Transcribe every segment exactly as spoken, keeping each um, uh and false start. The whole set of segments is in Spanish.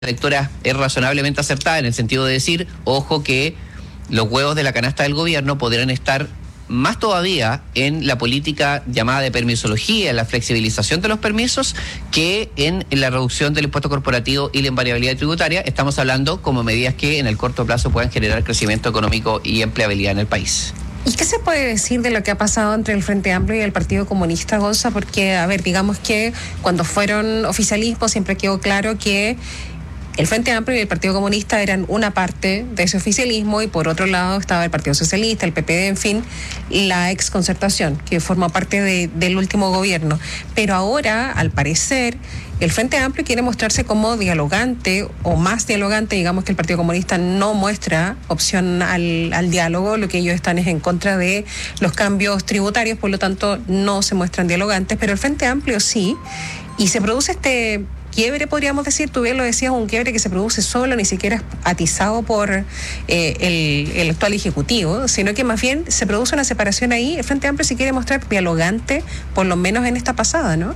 lectura es razonablemente acertada en el sentido de decir, ojo que los huevos de la canasta del gobierno podrán estar más todavía en la política llamada de permisología, en la flexibilización de los permisos, que en, en la reducción del impuesto corporativo y la invariabilidad tributaria. Estamos hablando como medidas que en el corto plazo puedan generar crecimiento económico y empleabilidad en el país. ¿Y qué se puede decir de lo que ha pasado entre el Frente Amplio y el Partido Comunista, Gonza? Porque, a ver, digamos que cuando fueron oficialismo siempre quedó claro que el Frente Amplio y el Partido Comunista eran una parte de ese oficialismo y por otro lado estaba el Partido Socialista, el P P D, en fin, la exconcertación, que forma parte de, del último gobierno. Pero ahora, al parecer, el Frente Amplio quiere mostrarse como dialogante o más dialogante. Digamos que el Partido Comunista no muestra opción al, al diálogo, lo que ellos están es en contra de los cambios tributarios, por lo tanto no se muestran dialogantes, pero el Frente Amplio sí, y se produce este quiebre, podríamos decir, tú bien lo decías, un quiebre que se produce solo, ni siquiera es atizado por eh, el, el actual Ejecutivo, sino que más bien se produce una separación ahí. El Frente Amplio se quiere mostrar dialogante, por lo menos en esta pasada, ¿no?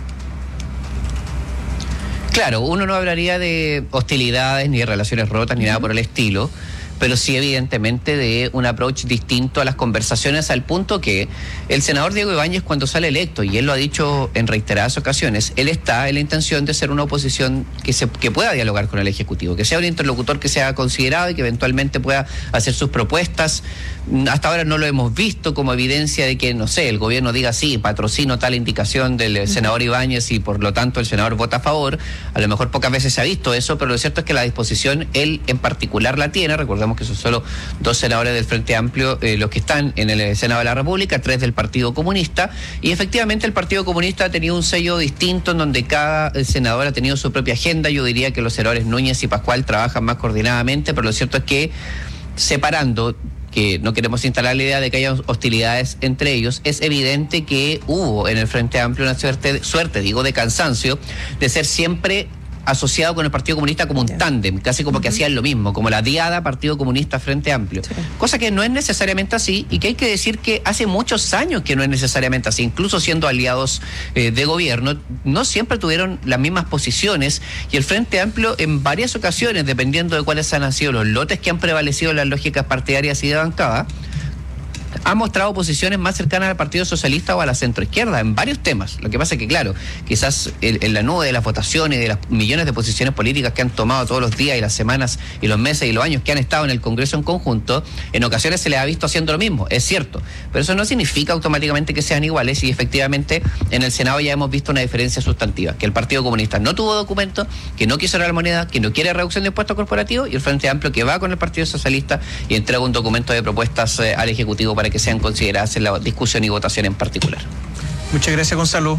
Claro, uno no hablaría de hostilidades, ni de relaciones rotas, ni nada por el estilo, pero sí evidentemente de un approach distinto a las conversaciones, al punto que el senador Diego Ibáñez, cuando sale electo, y él lo ha dicho en reiteradas ocasiones, él está en la intención de ser una oposición que se que pueda dialogar con el Ejecutivo, que sea un interlocutor que sea considerado y que eventualmente pueda hacer sus propuestas. Hasta ahora no lo hemos visto como evidencia de que, no sé, el gobierno diga sí, patrocino tal indicación del senador Ibáñez y por lo tanto el senador vota a favor. A lo mejor pocas veces se ha visto eso, pero lo cierto es que la disposición él en particular la tiene. Recordemos que son solo dos senadores del Frente Amplio eh, los que están en el Senado de la República, tres del Partido Comunista, y efectivamente el Partido Comunista ha tenido un sello distinto en donde cada senador ha tenido su propia agenda. Yo diría que los senadores Núñez y Pascual trabajan más coordinadamente, pero lo cierto es que separando, que no queremos instalar la idea de que haya hostilidades entre ellos, es evidente que hubo en el Frente Amplio una suerte, suerte digo, de cansancio de ser siempre asociado con el Partido Comunista como un yeah. tándem, casi como uh-huh. que hacían lo mismo, como la diada Partido Comunista Frente Amplio. Sí. Cosa que no es necesariamente así, y que hay que decir que hace muchos años que no es necesariamente así, incluso siendo aliados eh, de gobierno, no siempre tuvieron las mismas posiciones, y el Frente Amplio en varias ocasiones, dependiendo de cuáles han sido los lotes que han prevalecido en las lógicas partidarias y de bancada, ha mostrado posiciones más cercanas al Partido Socialista o a la centroizquierda en varios temas. Lo que pasa es que, claro, quizás en, en la nube de las votaciones y de las millones de posiciones políticas que han tomado todos los días y las semanas y los meses y los años que han estado en el Congreso en conjunto, en ocasiones se les ha visto haciendo lo mismo, es cierto, pero eso no significa automáticamente que sean iguales, y efectivamente en el Senado ya hemos visto una diferencia sustantiva, que el Partido Comunista no tuvo documento, que no quiso la moneda, que no quiere reducción de impuestos corporativos, y el Frente Amplio que va con el Partido Socialista y entrega un documento de propuestas eh, al Ejecutivo para que sean consideradas en la discusión y votación en particular. Muchas gracias, Gonzalo.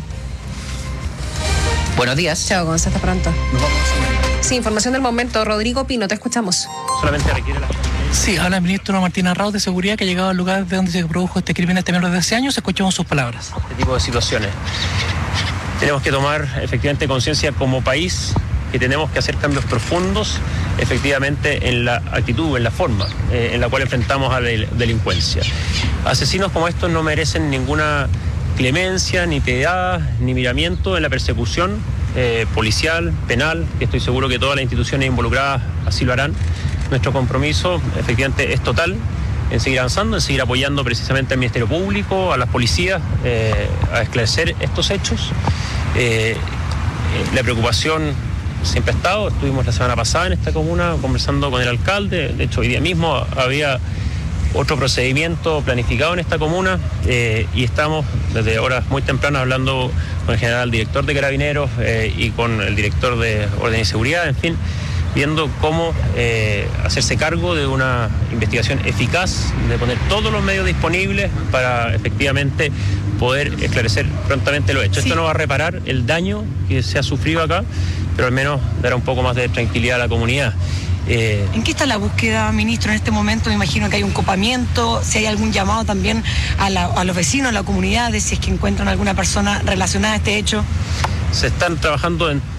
Buenos días. Chao, Gonzalo, hasta pronto. Nos vamos. Sí, información del momento. Rodrigo Pino, te escuchamos. Solamente requiere la... Sí, habla el ministro Martín Arrau de Seguridad, que ha llegado al lugar de donde se produjo este crimen este menor de doce años. Escuchamos sus palabras. Este tipo de situaciones. Tenemos que tomar efectivamente conciencia como país que tenemos que hacer cambios profundos efectivamente en la actitud, en la forma eh, en la cual enfrentamos a la delincuencia. Asesinos como estos no merecen ninguna clemencia, ni piedad, ni miramiento en la persecución eh, policial, penal, que estoy seguro que todas las instituciones involucradas así lo harán. Nuestro compromiso efectivamente es total en seguir avanzando, en seguir apoyando precisamente al Ministerio Público, a las policías, eh, a esclarecer estos hechos. Eh, la preocupación siempre ha estado. Estuvimos la semana pasada en esta comuna conversando con el alcalde. De hecho, hoy día mismo había otro procedimiento planificado en esta comuna eh, y estamos desde horas muy tempranas hablando con el general director de Carabineros eh, y con el director de Orden y Seguridad, en fin, viendo cómo eh, hacerse cargo de una investigación eficaz, de poner todos los medios disponibles para efectivamente poder esclarecer prontamente lo hecho. Sí. Esto no va a reparar el daño que se ha sufrido acá, pero al menos dará un poco más de tranquilidad a la comunidad. Eh, ¿En qué está la búsqueda, ministro, en este momento? Me imagino que hay un copamiento, si hay algún llamado también a, la, a los vecinos, a la comunidad, de si es que encuentran alguna persona relacionada a este hecho. Se están trabajando en todo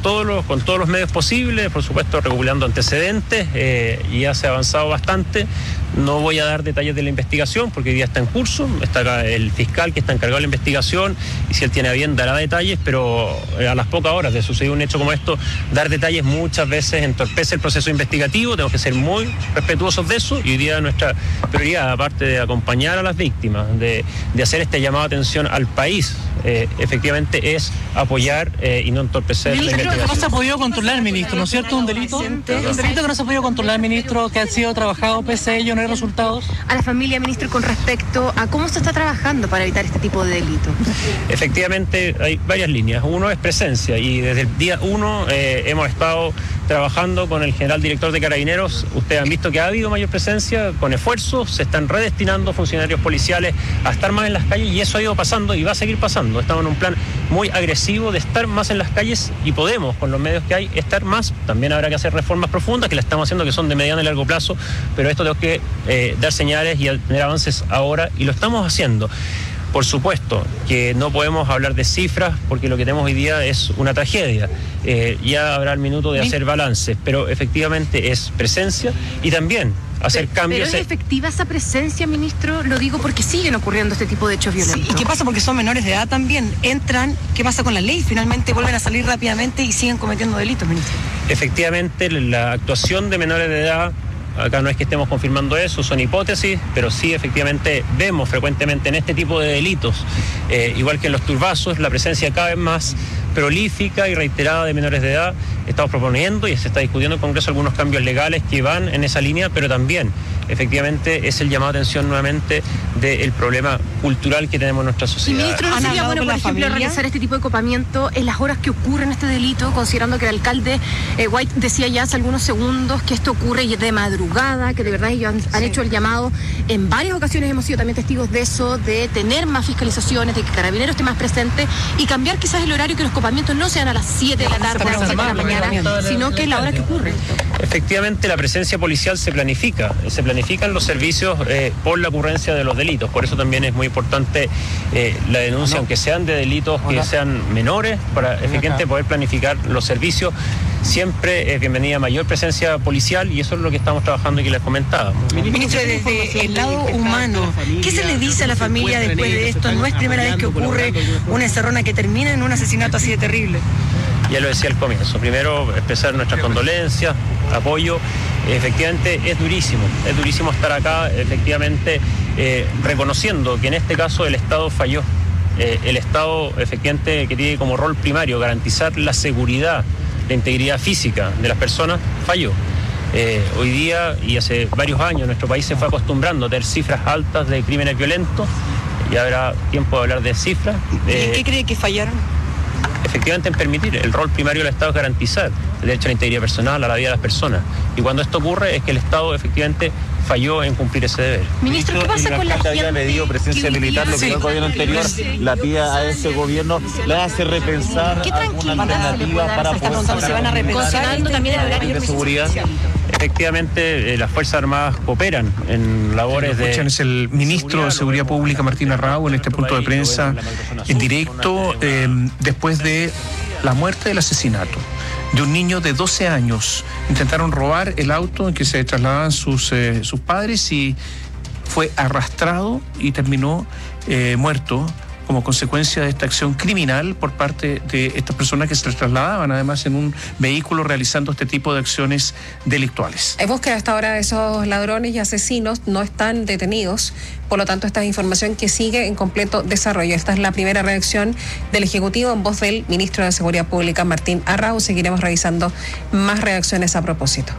todos los, con todos los medios posibles, por supuesto recopilando antecedentes, eh, y ya se ha avanzado bastante. No voy a dar detalles de la investigación porque hoy día está en curso, está acá el fiscal que está encargado de la investigación y si él tiene a bien dará detalles, pero a las pocas horas de suceder un hecho como esto, dar detalles muchas veces entorpece el proceso investigativo. Tenemos que ser muy respetuosos de eso y hoy día nuestra prioridad, aparte de acompañar a las víctimas, de, de hacer este llamado de atención al país, eh, efectivamente es apoyar eh, y no entorpecer la investigación. No se ha podido controlar, ministro, ¿no es cierto? Un delito, un delito que no se ha podido controlar, ministro, que ha sido trabajado pese a ello, no hay resultados. A la familia, ministro, con respecto a cómo se está trabajando para evitar este tipo de delitos. Efectivamente, hay varias líneas. Uno es presencia y desde el día uno eh, hemos estado trabajando con el general director de Carabineros. Ustedes han visto que ha habido mayor presencia, con esfuerzos, se están redestinando funcionarios policiales a estar más en las calles y eso ha ido pasando y va a seguir pasando. Estamos en un plan muy agresivo de estar más en las calles y podemos, con los medios que hay, estar más. También habrá que hacer reformas profundas que las estamos haciendo, que son de mediano y largo plazo, pero esto tengo que eh, dar señales y tener avances ahora y lo estamos haciendo. Por supuesto que no podemos hablar de cifras porque lo que tenemos hoy día es una tragedia. Eh, ya habrá el minuto de hacer balances, pero efectivamente es presencia y también hacer pero, cambios. ¿Pero es efectiva esa presencia, ministro? Lo digo porque siguen ocurriendo este tipo de hechos violentos. Sí, ¿y qué pasa? Porque son menores de edad también. Entran, ¿qué pasa con la ley? Finalmente vuelven a salir rápidamente y siguen cometiendo delitos, ministro. Efectivamente, la actuación de menores de edad, acá no es que estemos confirmando eso, son hipótesis, pero sí efectivamente vemos frecuentemente en este tipo de delitos, eh, igual que en los turbazos, la presencia cada vez más prolífica y reiterada de menores de edad. Estamos proponiendo y se está discutiendo en el Congreso algunos cambios legales que van en esa línea, pero también efectivamente es el llamado a atención nuevamente del problema cultural que tenemos en nuestra sociedad. Y ministro, ¿no sería bueno, por ejemplo, familia? realizar este tipo de copamiento en las horas que ocurren este delito, considerando que el alcalde eh, White decía ya hace algunos segundos que esto ocurre de madrugada, que de verdad ellos han, han hecho el llamado, en varias ocasiones hemos sido también testigos de eso, de tener más fiscalizaciones, de que Carabineros esté más presente y cambiar quizás el horario, que los copamientos no sean a las siete de la tarde, a las siete de la mañana, sino que es la hora que ocurre. Efectivamente, la presencia policial se planifica, se planifican los servicios eh, por la ocurrencia de los delitos. Por eso también es muy importante eh, la denuncia, aunque sean de delitos que sean menores, para efectivamente poder planificar los servicios. Siempre es bienvenida mayor presencia policial y eso es lo que estamos trabajando y que les comentaba. Ministro, desde el lado humano, ¿qué se le dice a la familia después de esto? No es primera vez que ocurre una encerrona que termina en un asesinato así de terrible. Ya lo decía al comienzo. Primero, expresar nuestras condolencias, apoyo. Efectivamente, es durísimo. Es durísimo estar acá, efectivamente, eh, reconociendo que en este caso el Estado falló. Eh, el Estado, efectivamente, que tiene como rol primario garantizar la seguridad, la integridad física de las personas, falló. Eh, hoy día y hace varios años nuestro país se fue acostumbrando a tener cifras altas de crímenes violentos. Ya habrá tiempo de hablar de cifras. ¿Y Eh, en qué cree que fallaron? Efectivamente en permitir. El rol primario del Estado es garantizar el derecho a la integridad personal, a la vida de las personas. Y cuando esto ocurre es que el Estado efectivamente falló en cumplir ese deber. Ministro, ¿qué pasa con la gente? Había pedido presencia militar, lo que el gobierno anterior la pida a ese gobierno, le hace repensar alguna alternativa para poder se van a repensar, considerando también el horario de seguridad. Efectivamente, eh, las Fuerzas Armadas cooperan en labores de... Escuchan, es el ministro de Seguridad Pública, Martín Arrau, en este punto de prensa en directo, eh, después de la muerte del asesinato de un niño de doce años. Intentaron robar el auto en que se trasladaban sus, eh, sus padres y fue arrastrado y terminó eh, muerto como consecuencia de esta acción criminal por parte de estas personas que se trasladaban además en un vehículo realizando este tipo de acciones delictuales. Hay búsqueda hasta ahora de esos ladrones y asesinos, no están detenidos, por lo tanto esta es información que sigue en completo desarrollo. Esta es la primera reacción del Ejecutivo en voz del ministro de Seguridad Pública, Martín Arrau. Seguiremos revisando más reacciones a propósito.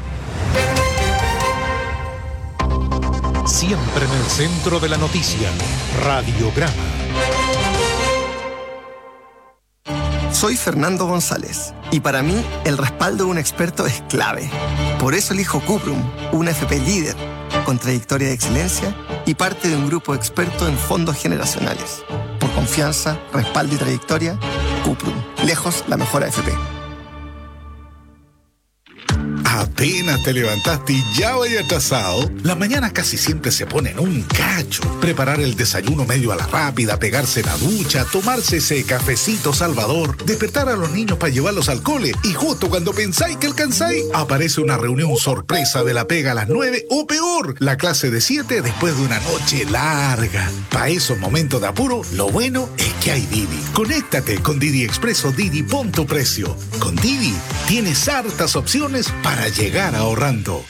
Siempre en el centro de la noticia, Radiograma. Soy Fernando González y para mí el respaldo de un experto es clave. Por eso elijo Cuprum, una F P líder, con trayectoria de excelencia y parte de un grupo experto en fondos generacionales. Por confianza, respaldo y trayectoria, Cuprum, lejos la mejor A F P. Apenas te levantaste y ya vaya atrasado. Las mañanas casi siempre se ponen un cacho. Preparar el desayuno medio a la rápida, pegarse la ducha, tomarse ese cafecito salvador, despertar a los niños para llevarlos al cole y justo cuando pensáis que alcanzáis, aparece una reunión sorpresa de la pega a las nueve o peor, la clase de siete después de una noche larga. Para esos momentos de apuro, lo bueno es que hay Didi. Conéctate con Didi Expreso Didi, pon tu precio. Con Didi tienes hartas opciones para llegar ahorrando.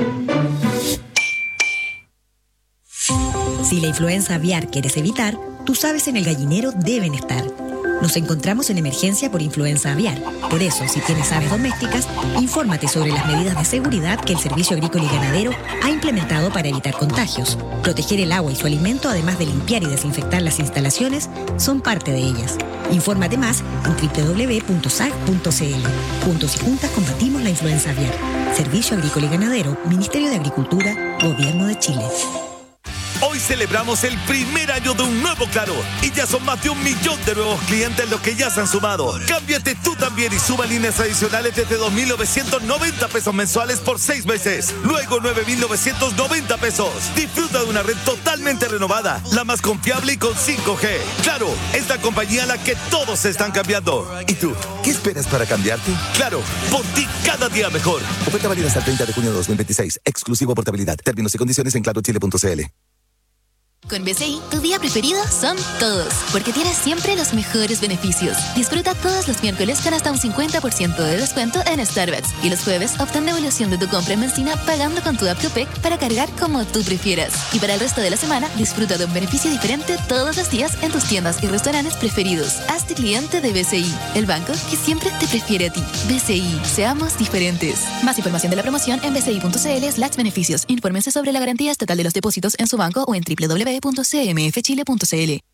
Si la influenza aviar quieres evitar, tus aves en el gallinero deben estar. Nos encontramos en emergencia por influenza aviar. Por eso, si tienes aves domésticas, infórmate sobre las medidas de seguridad que el Servicio Agrícola y Ganadero ha implementado para evitar contagios. Proteger el agua y su alimento, además de limpiar y desinfectar las instalaciones, son parte de ellas. Infórmate más en doble u doble u doble u punto s a g punto c l. Juntos y juntas combatimos la influenza aviar. Servicio Agrícola y Ganadero, Ministerio de Agricultura, Gobierno de Chile. Hoy celebramos el primer año de un nuevo Claro y ya son más de un millón de nuevos clientes los que ya se han sumado. Cámbiate tú también y suma líneas adicionales desde dos mil novecientos noventa pesos mensuales por seis meses. Luego nueve mil novecientos noventa pesos. Disfruta de una red totalmente renovada, la más confiable y con cinco G. Claro, es la compañía a la que todos se están cambiando. ¿Y tú? ¿Qué esperas para cambiarte? Claro, por ti cada día mejor. Oferta válida hasta el treinta de junio de dos mil veintiséis. Exclusivo portabilidad. Términos y condiciones en claro chile punto c l. Con B C I, tu día preferido son todos, porque tienes siempre los mejores beneficios. Disfruta todos los miércoles con hasta un cincuenta por ciento de descuento en Starbucks. Y los jueves, obtén devolución de tu compra en benzina pagando con tu app Tupec para cargar como tú prefieras. Y para el resto de la semana, disfruta de un beneficio diferente todos los días en tus tiendas y restaurantes preferidos. Hazte cliente de B C I, el banco que siempre te prefiere a ti. B C I, seamos diferentes. Más información de la promoción en bci punto c l slash beneficios. Infórmense sobre la garantía estatal de los depósitos en su banco o en doble u doble u doble u punto c m f chile punto c l.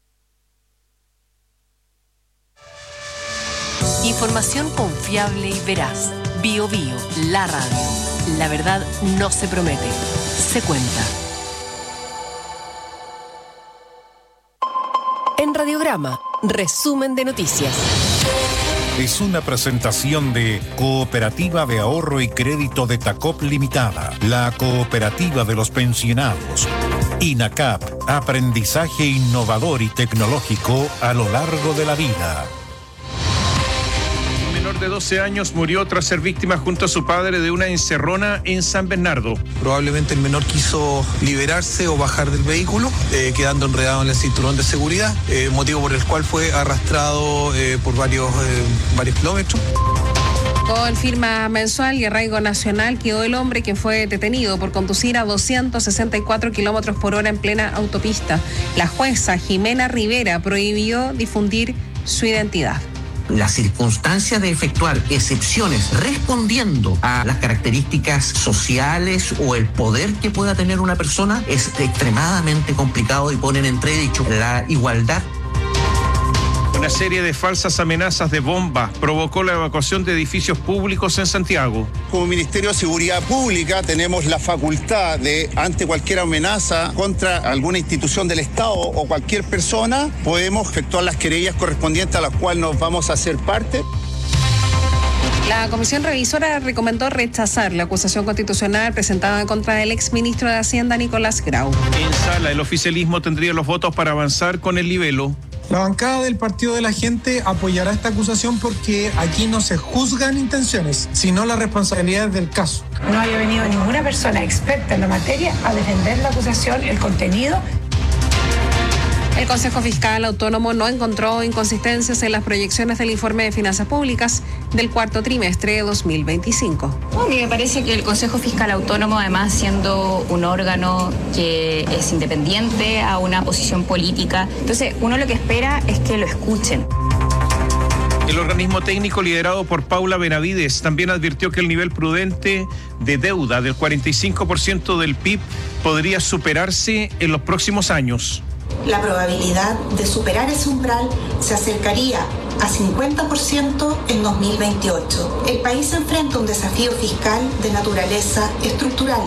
Información confiable y veraz. Bio Bio, la radio. La verdad no se promete, se cuenta. En Radiograma, resumen de noticias. Es una presentación de Cooperativa de Ahorro y Crédito de Tacop Limitada, la cooperativa de los pensionados. INACAP, aprendizaje innovador y tecnológico a lo largo de la vida. Un menor de doce años murió tras ser víctima junto a su padre de una encerrona en San Bernardo. Probablemente el menor quiso liberarse o bajar del vehículo, eh, quedando enredado en el cinturón de seguridad, eh, motivo por el cual fue arrastrado eh, por varios, eh, varios kilómetros. Con firma mensual y arraigo nacional quedó el hombre que fue detenido por conducir a doscientos sesenta y cuatro kilómetros por hora en plena autopista. La jueza Jimena Rivera prohibió difundir su identidad. La circunstancia de efectuar excepciones respondiendo a las características sociales o el poder que pueda tener una persona es extremadamente complicado y pone en entredicho la igualdad. Una serie de falsas amenazas de bomba provocó la evacuación de edificios públicos en Santiago. Como Ministerio de Seguridad Pública tenemos la facultad de, ante cualquier amenaza contra alguna institución del Estado o cualquier persona, podemos efectuar las querellas correspondientes a las cuales nos vamos a hacer parte. La comisión revisora recomendó rechazar la acusación constitucional presentada contra el exministro de Hacienda, Nicolás Grau. En sala, el oficialismo tendría los votos para avanzar con el libelo. La bancada del Partido de la Gente apoyará esta acusación porque aquí no se juzgan intenciones, sino las responsabilidades del caso. No haya venido ninguna persona experta en la materia a defender la acusación, el contenido. El Consejo Fiscal Autónomo no encontró inconsistencias en las proyecciones del informe de finanzas públicas del cuarto trimestre de dos mil veinticinco. A mí me parece que el Consejo Fiscal Autónomo, además siendo un órgano que es independiente a una posición política, entonces uno lo que espera es que lo escuchen. El organismo técnico liderado por Paula Benavides también advirtió que el nivel prudente de deuda del cuarenta y cinco por ciento del P I B podría superarse en los próximos años. La probabilidad de superar ese umbral se acercaría a cincuenta por ciento en dos mil veintiocho. El país enfrenta un desafío fiscal de naturaleza estructural.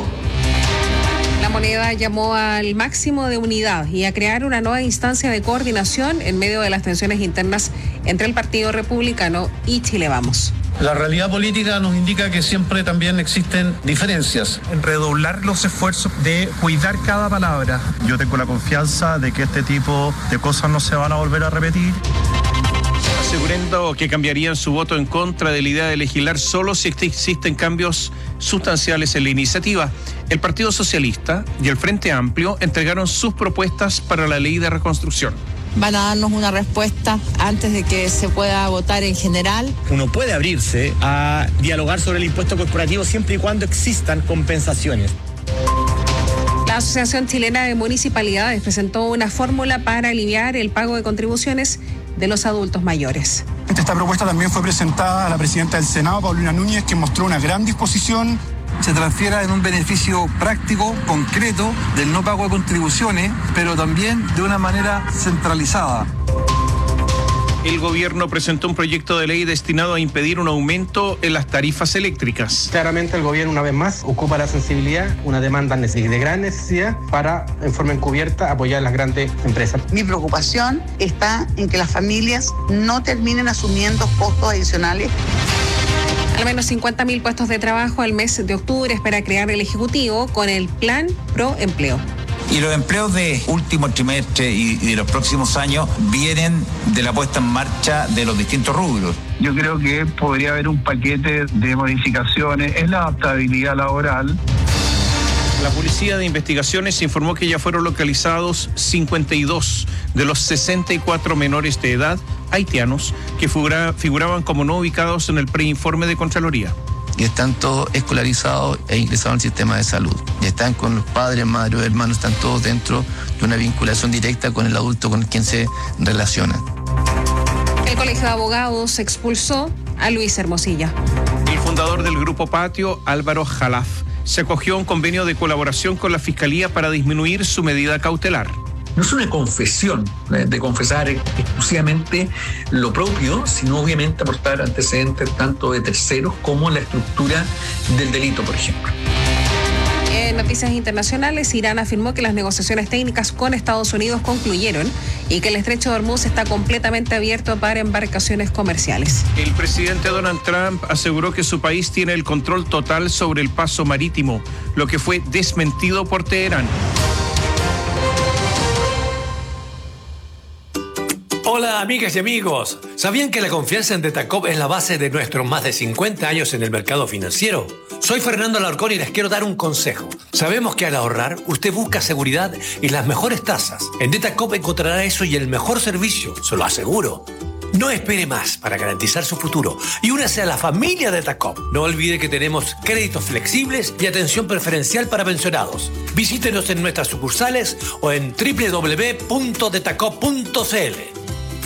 La moneda llamó al máximo de unidad y a crear una nueva instancia de coordinación en medio de las tensiones internas entre el Partido Republicano y Chile Vamos. La realidad política nos indica que siempre también existen diferencias. Redoblar los esfuerzos de cuidar cada palabra. Yo tengo la confianza de que este tipo de cosas no se van a volver a repetir. Asegurando que cambiarían su voto en contra de la idea de legislar solo si existen cambios sustanciales en la iniciativa. El Partido Socialista y el Frente Amplio entregaron sus propuestas para la ley de reconstrucción. Van a darnos una respuesta antes de que se pueda votar en general. Uno puede abrirse a dialogar sobre el impuesto corporativo siempre y cuando existan compensaciones. La Asociación Chilena de Municipalidades presentó una fórmula para aliviar el pago de contribuciones de los adultos mayores. Esta propuesta también fue presentada a la presidenta del Senado, Paulina Núñez, que mostró una gran disposición. Se transfiera en un beneficio práctico, concreto, del no pago de contribuciones, pero también de una manera centralizada. El gobierno presentó un proyecto de ley destinado a impedir un aumento en las tarifas eléctricas. Claramente el gobierno, una vez más, ocupa la sensibilidad, una demanda de gran necesidad para, en forma encubierta, apoyar a las grandes empresas. Mi preocupación está en que las familias no terminen asumiendo costos adicionales. Al menos cincuenta mil puestos de trabajo al mes de octubre espera crear el Ejecutivo con el Plan Pro Empleo. Y los empleos de último trimestre y de los próximos años vienen de la puesta en marcha de los distintos rubros. Yo creo que podría haber un paquete de modificaciones en la adaptabilidad laboral. La Policía de Investigaciones informó que ya fueron localizados cincuenta y dos de los sesenta y cuatro menores de edad haitianos que figura, figuraban como no ubicados en el preinforme de Contraloría. Y están todos escolarizados e ingresados al sistema de salud. Y están con los padres, madres, hermanos, están todos dentro de una vinculación directa con el adulto con quien se relacionan. El Colegio de Abogados expulsó a Luis Hermosilla. El fundador del Grupo Patio, Álvaro Jalaf, se acogió a un convenio de colaboración con la Fiscalía para disminuir su medida cautelar. No es una confesión de confesar exclusivamente lo propio, sino obviamente aportar antecedentes tanto de terceros como la estructura del delito, por ejemplo. En noticias internacionales, Irán afirmó que las negociaciones técnicas con Estados Unidos concluyeron y que el estrecho de Hormuz está completamente abierto para embarcaciones comerciales. El presidente Donald Trump aseguró que su país tiene el control total sobre el paso marítimo, lo que fue desmentido por Teherán. Hola amigas y amigos, ¿sabían que la confianza en Detacop es la base de nuestros más de cincuenta años en el mercado financiero? Soy Fernando Alarcón y les quiero dar un consejo. Sabemos que al ahorrar usted busca seguridad y las mejores tasas. En Detacop encontrará eso y el mejor servicio, se lo aseguro. No espere más para garantizar su futuro y únase a la familia Detacop. No olvide que tenemos créditos flexibles y atención preferencial para pensionados. Visítenos en nuestras sucursales o en doble u doble u doble u punto detacop punto c l.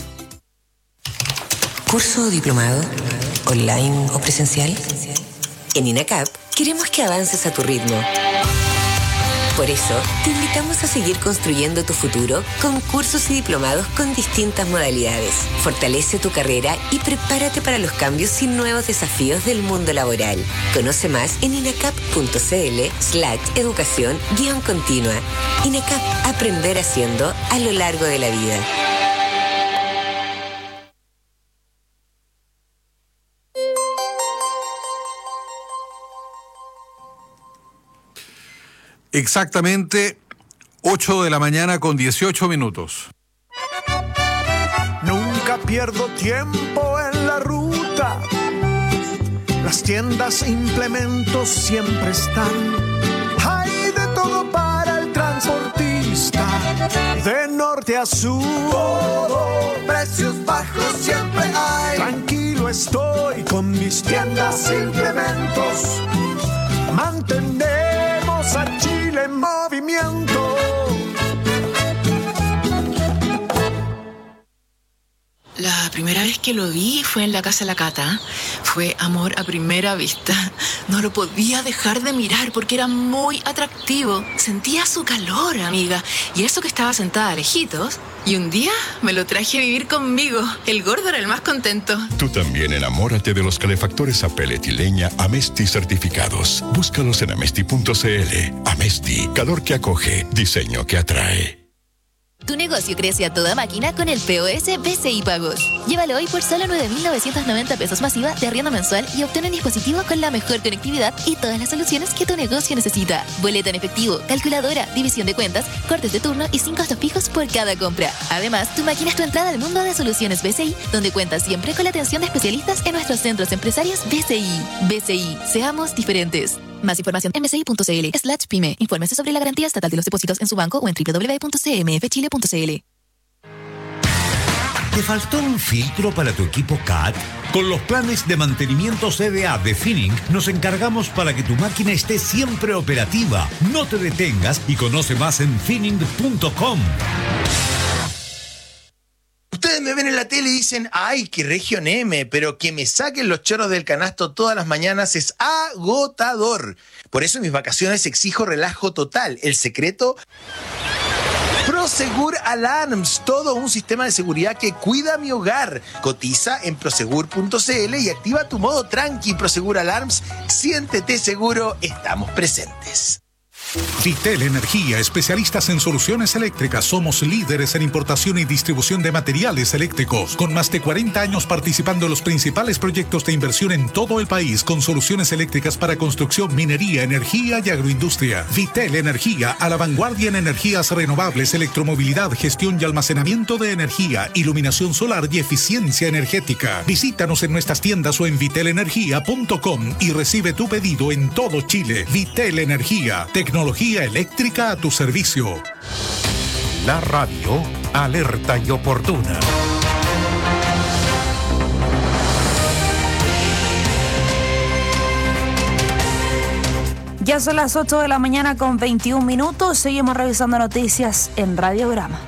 ¿Curso o diplomado? ¿Online o presencial? En INACAP queremos que avances a tu ritmo. Por eso, te invitamos a seguir construyendo tu futuro con cursos y diplomados con distintas modalidades. Fortalece tu carrera y prepárate para los cambios y nuevos desafíos del mundo laboral. Conoce más en inacap punto c l slash educación guión continua. INACAP, aprender haciendo a lo largo de la vida. Exactamente ocho de la mañana con dieciocho minutos. Nunca pierdo tiempo en la ruta. Las tiendas e implementos siempre están. Hay de todo para el transportista. De norte a sur, todo, precios bajos siempre hay. Tranquilo estoy con mis tiendas e implementos. Mantenemos a Chile en movimiento. La primera vez que lo vi fue en la casa de la Cata. Fue amor a primera vista. No lo podía dejar de mirar porque era muy atractivo. Sentía su calor, amiga. Y eso que estaba sentada lejitos. Y un día me lo traje a vivir conmigo. El gordo era el más contento. Tú también enamórate de los calefactores a pellet y leña Amesti certificados. Búscalos en amesti punto c l. Amesti, calor que acoge, diseño que atrae. Tu negocio crece a toda máquina con el P O S B C I Pagos. Llévalo hoy por solo nueve mil novecientos noventa pesos masiva de arriendo mensual y obtén un dispositivo con la mejor conectividad y todas las soluciones que tu negocio necesita. Boleta en efectivo, calculadora, división de cuentas, cortes de turno y sin costos fijos por cada compra. Además, tu máquina es tu entrada al mundo de soluciones B C I, donde cuentas siempre con la atención de especialistas en nuestros centros empresarios B C I. B C I, seamos diferentes. Más información en bci.cl slash pyme. Infórmese sobre la garantía estatal de los depósitos en su banco o en doble u doble u doble u punto c m f chile punto c l. ¿Te faltó un filtro para tu equipo C A T? Con los planes de mantenimiento C D A de Finning nos encargamos para que tu máquina esté siempre operativa. No te detengas y conoce más en finning punto com. Ustedes me ven en la tele y dicen, ay, que Región M, pero que me saquen los chorros del canasto todas las mañanas es agotador. Por eso en mis vacaciones exijo relajo total. El secreto... Prosegur Alarms, todo un sistema de seguridad que cuida mi hogar. Cotiza en prosegur punto c l y activa tu modo tranqui. Prosegur Alarms, siéntete seguro, estamos presentes. Vitel Energía, especialistas en soluciones eléctricas. Somos líderes en importación y distribución de materiales eléctricos. Con más de cuarenta años participando en los principales proyectos de inversión en todo el país, con soluciones eléctricas para construcción, minería, energía y agroindustria. Vitel Energía, a la vanguardia en energías renovables, electromovilidad, gestión y almacenamiento de energía, iluminación solar y eficiencia energética. Visítanos en nuestras tiendas o en vitel energía punto com y recibe tu pedido en todo Chile. Vitel Energía, tecnología eléctrica a tu servicio. La radio, alerta y oportuna. Ya son las ocho de la mañana con veintiún minutos. Seguimos revisando noticias en Radiograma.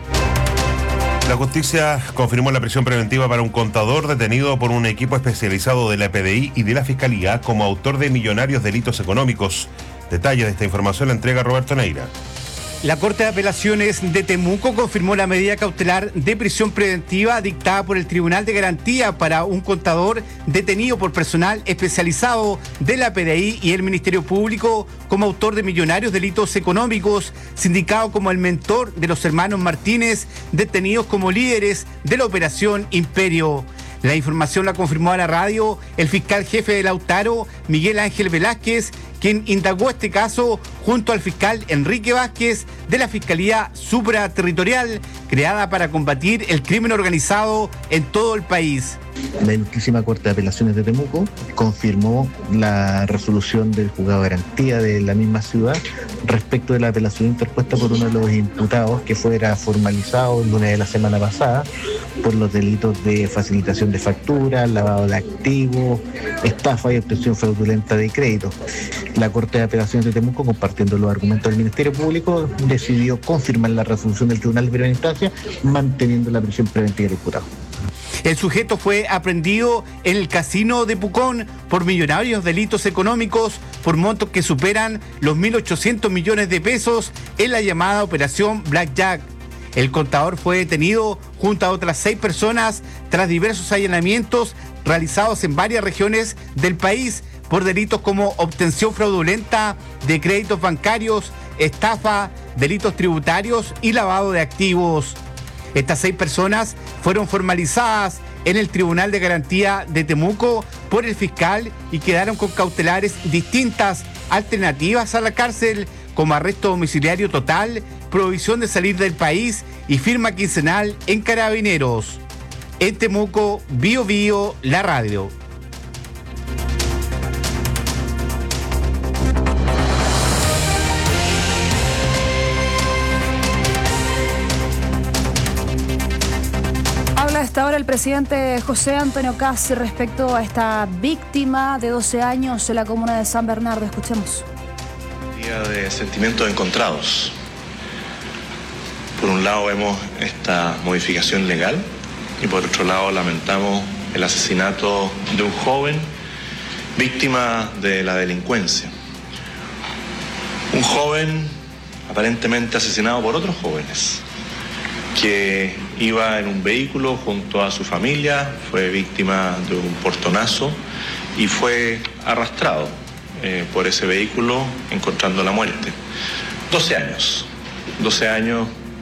La justicia confirmó la prisión preventiva para un contador detenido por un equipo especializado de la P D I y de la Fiscalía como autor de millonarios delitos económicos. Detalles de esta información la entrega Roberto Neira. La Corte de Apelaciones de Temuco confirmó la medida cautelar de prisión preventiva dictada por el Tribunal de Garantía para un contador detenido por personal especializado de la P D I y el Ministerio Público como autor de millonarios delitos económicos, sindicado como el mentor de los hermanos Martínez, detenidos como líderes de la Operación Imperio. La información la confirmó a la radio el fiscal jefe de Lautaro, Miguel Ángel Velázquez, quien indagó este caso junto al fiscal Enrique Vázquez de la Fiscalía Supraterritorial, creada para combatir el crimen organizado en todo el país. La ilustrísima Corte de Apelaciones de Temuco confirmó la resolución del juzgado de garantía de la misma ciudad respecto de la apelación interpuesta por uno de los imputados que fuera formalizado el lunes de la semana pasada por los delitos de facilitación de facturas, lavado de activos, estafa y obtención fraudulenta de crédito. La Corte de Apelaciones de Temuco, compartiendo los argumentos del Ministerio Público, decidió confirmar la resolución del Tribunal de Primera Instancia, manteniendo la prisión preventiva del imputado. El sujeto fue aprehendido en el casino de Pucón por millonarios delitos económicos por montos que superan los mil ochocientos millones de pesos en la llamada Operación Blackjack. El contador fue detenido junto a otras seis personas tras diversos allanamientos realizados en varias regiones del país por delitos como obtención fraudulenta de créditos bancarios, estafa, delitos tributarios y lavado de activos. Estas seis personas fueron formalizadas en el Tribunal de Garantía de Temuco por el fiscal y quedaron con cautelares distintas, alternativas a la cárcel, como arresto domiciliario total, prohibición de salir del país y firma quincenal en Carabineros. En Temuco, Bio Bio, la radio. A esta hora el presidente José Antonio Kast respecto a esta víctima de doce años en la comuna de San Bernardo. Escuchemos. Día de sentimientos encontrados. Por un lado vemos esta modificación legal y por otro lado lamentamos el asesinato de un joven víctima de la delincuencia. Un joven aparentemente asesinado por otros jóvenes, que iba en un vehículo junto a su familia, fue víctima de un portonazo y fue arrastrado eh, por ese vehículo encontrando la muerte. doce años, doce años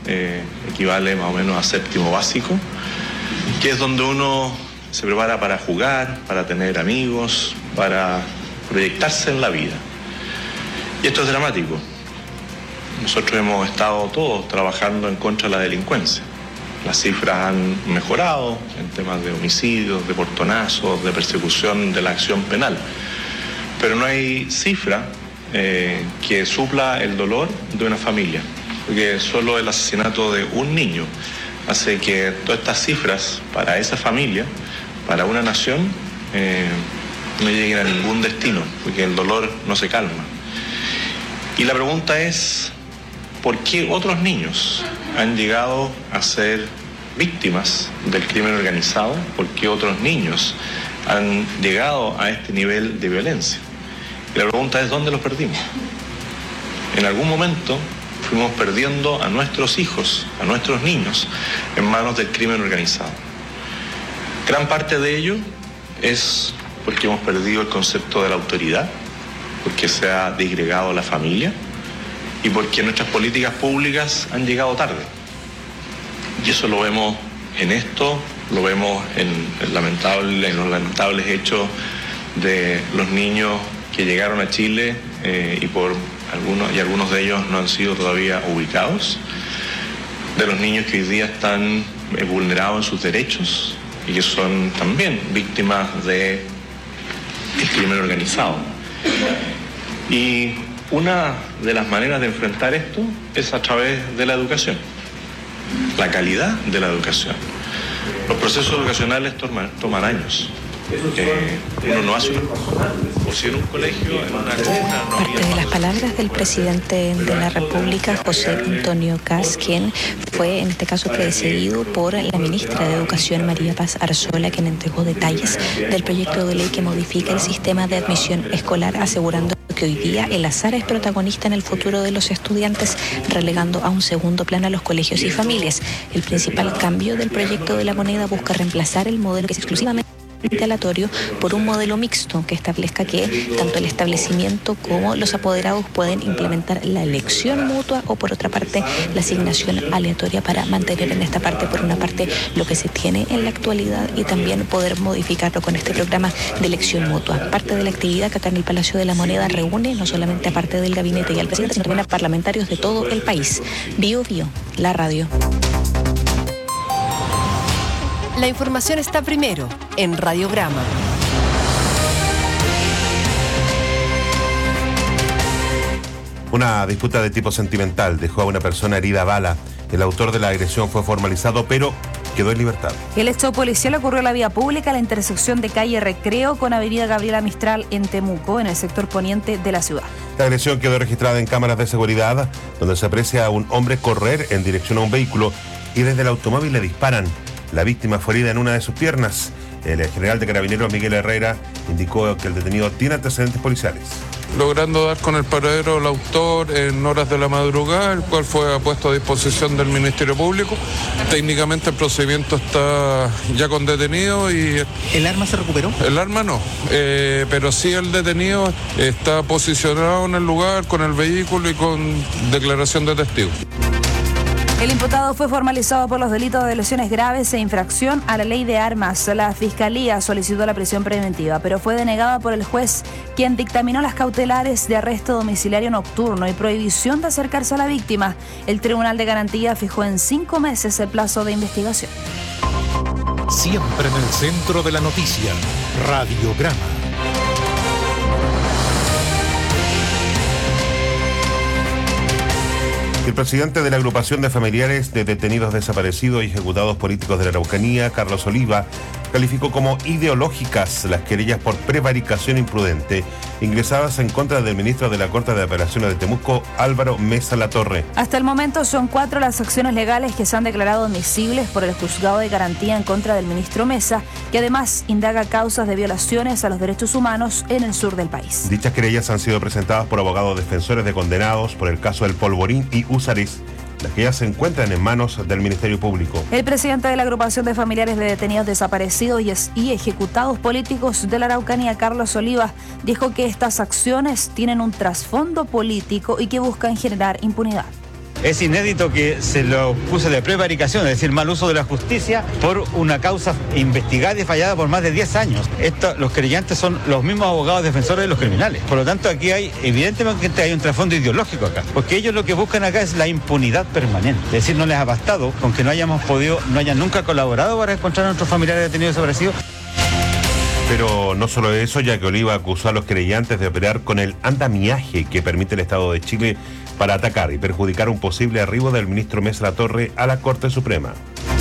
eh, equivale más o menos a séptimo básico, que es donde uno se prepara para jugar, para tener amigos, para proyectarse en la vida. Y esto es dramático. Nosotros hemos estado todos trabajando en contra de la delincuencia. Las cifras han mejorado en temas de homicidios, de portonazos, de persecución de la acción penal. Pero no hay cifra eh, que supla el dolor de una familia, porque solo el asesinato de un niño hace que todas estas cifras para esa familia, para una nación, eh, no lleguen a ningún destino, porque el dolor no se calma. Y la pregunta es, ¿por qué otros niños han llegado a ser víctimas del crimen organizado? ¿Por qué otros niños han llegado a este nivel de violencia? Y la pregunta es, ¿dónde los perdimos? En algún momento fuimos perdiendo a nuestros hijos, a nuestros niños, en manos del crimen organizado. Gran parte de ello es porque hemos perdido el concepto de la autoridad, porque se ha disgregado la familia y porque nuestras políticas públicas han llegado tarde. Y eso lo vemos en esto, lo vemos en, el lamentable, en los lamentables hechos de los niños que llegaron a Chile eh, y por algunos y algunos de ellos no han sido todavía ubicados, de los niños que hoy día están eh, vulnerados en sus derechos y que son también víctimas del crimen organizado. Y una de las maneras de enfrentar esto es a través de la educación, la calidad de la educación. Los procesos educacionales toman, toman años. Eh, uno no hace una, o si en un colegio, en una comuna, no Parte de las palabras del presidente de la República, José Antonio Kast, quien fue en este caso precedido por la ministra de Educación, María Paz Arzola, quien entregó detalles del proyecto de ley que modifica el sistema de admisión escolar, asegurando que hoy día el azar es protagonista en el futuro de los estudiantes, relegando a un segundo plano a los colegios y familias. El principal cambio del proyecto de la moneda busca reemplazar el modelo que es exclusivamente aleatorio por un modelo mixto que establezca que tanto el establecimiento como los apoderados pueden implementar la elección mutua o por otra parte la asignación aleatoria para mantener en esta parte por una parte lo que se tiene en la actualidad y también poder modificarlo con este programa de elección mutua. Parte de la actividad que acá en el Palacio de la Moneda reúne no solamente a parte del gabinete y al presidente, sino también a parlamentarios de todo el país. Bio Bio, la radio. La información está primero en Radiograma. Una disputa de tipo sentimental dejó a una persona herida a bala. El autor de la agresión fue formalizado, pero quedó en libertad. El hecho policial ocurrió en la vía pública, a la intersección de calle Recreo con avenida Gabriela Mistral en Temuco, en el sector poniente de la ciudad. La agresión quedó registrada en cámaras de seguridad, donde se aprecia a un hombre correr en dirección a un vehículo y desde el automóvil le disparan. La víctima fue herida en una de sus piernas. El general de Carabineros, Miguel Herrera, indicó que el detenido tiene antecedentes policiales. Logrando dar con el paradero del autor en horas de la madrugada, el cual fue puesto a disposición del Ministerio Público. Técnicamente el procedimiento está ya con detenido y... ¿El arma se recuperó? El arma no, eh, pero sí el detenido está posicionado en el lugar con el vehículo y con declaración de testigo. El imputado fue formalizado por los delitos de lesiones graves e infracción a la ley de armas. La Fiscalía solicitó la prisión preventiva, pero fue denegada por el juez, quien dictaminó las cautelares de arresto domiciliario nocturno y prohibición de acercarse a la víctima. El Tribunal de Garantía fijó en cinco meses el plazo de investigación. Siempre en el centro de la noticia, Radiograma. El presidente de la agrupación de familiares de detenidos desaparecidos y ejecutados políticos de la Araucanía, Carlos Oliva, calificó como ideológicas las querellas por prevaricación imprudente ingresadas en contra del ministro de la Corte de Apelaciones de Temuco, Álvaro Mesa Latorre. Hasta el momento son cuatro las acciones legales que se han declarado admisibles por el Juzgado de Garantía en contra del ministro Mesa, que además indaga causas de violaciones a los derechos humanos en el sur del país. Dichas querellas han sido presentadas por abogados defensores de condenados por el caso del Polvorín y Usaris, las que ya se encuentran en manos del Ministerio Público. El presidente de la agrupación de familiares de detenidos desaparecidos y ejecutados políticos de la Araucanía, Carlos Oliva, dijo que estas acciones tienen un trasfondo político y que buscan generar impunidad. Es inédito que se lo acuse de prevaricación, es decir, mal uso de la justicia por una causa investigada y fallada por más de diez años. Esto, los querellantes son los mismos abogados defensores de los criminales. Por lo tanto, aquí hay, evidentemente hay un trasfondo ideológico acá, porque ellos lo que buscan acá es la impunidad permanente. Es decir, no les ha bastado con que no hayamos podido, no hayan nunca colaborado para encontrar a nuestros familiares detenidos desaparecidos. Pero no solo eso, ya que Oliva acusó a los querellantes de operar con el andamiaje que permite el Estado de Chile para atacar y perjudicar un posible arribo del ministro Mesa Latorre a la Corte Suprema.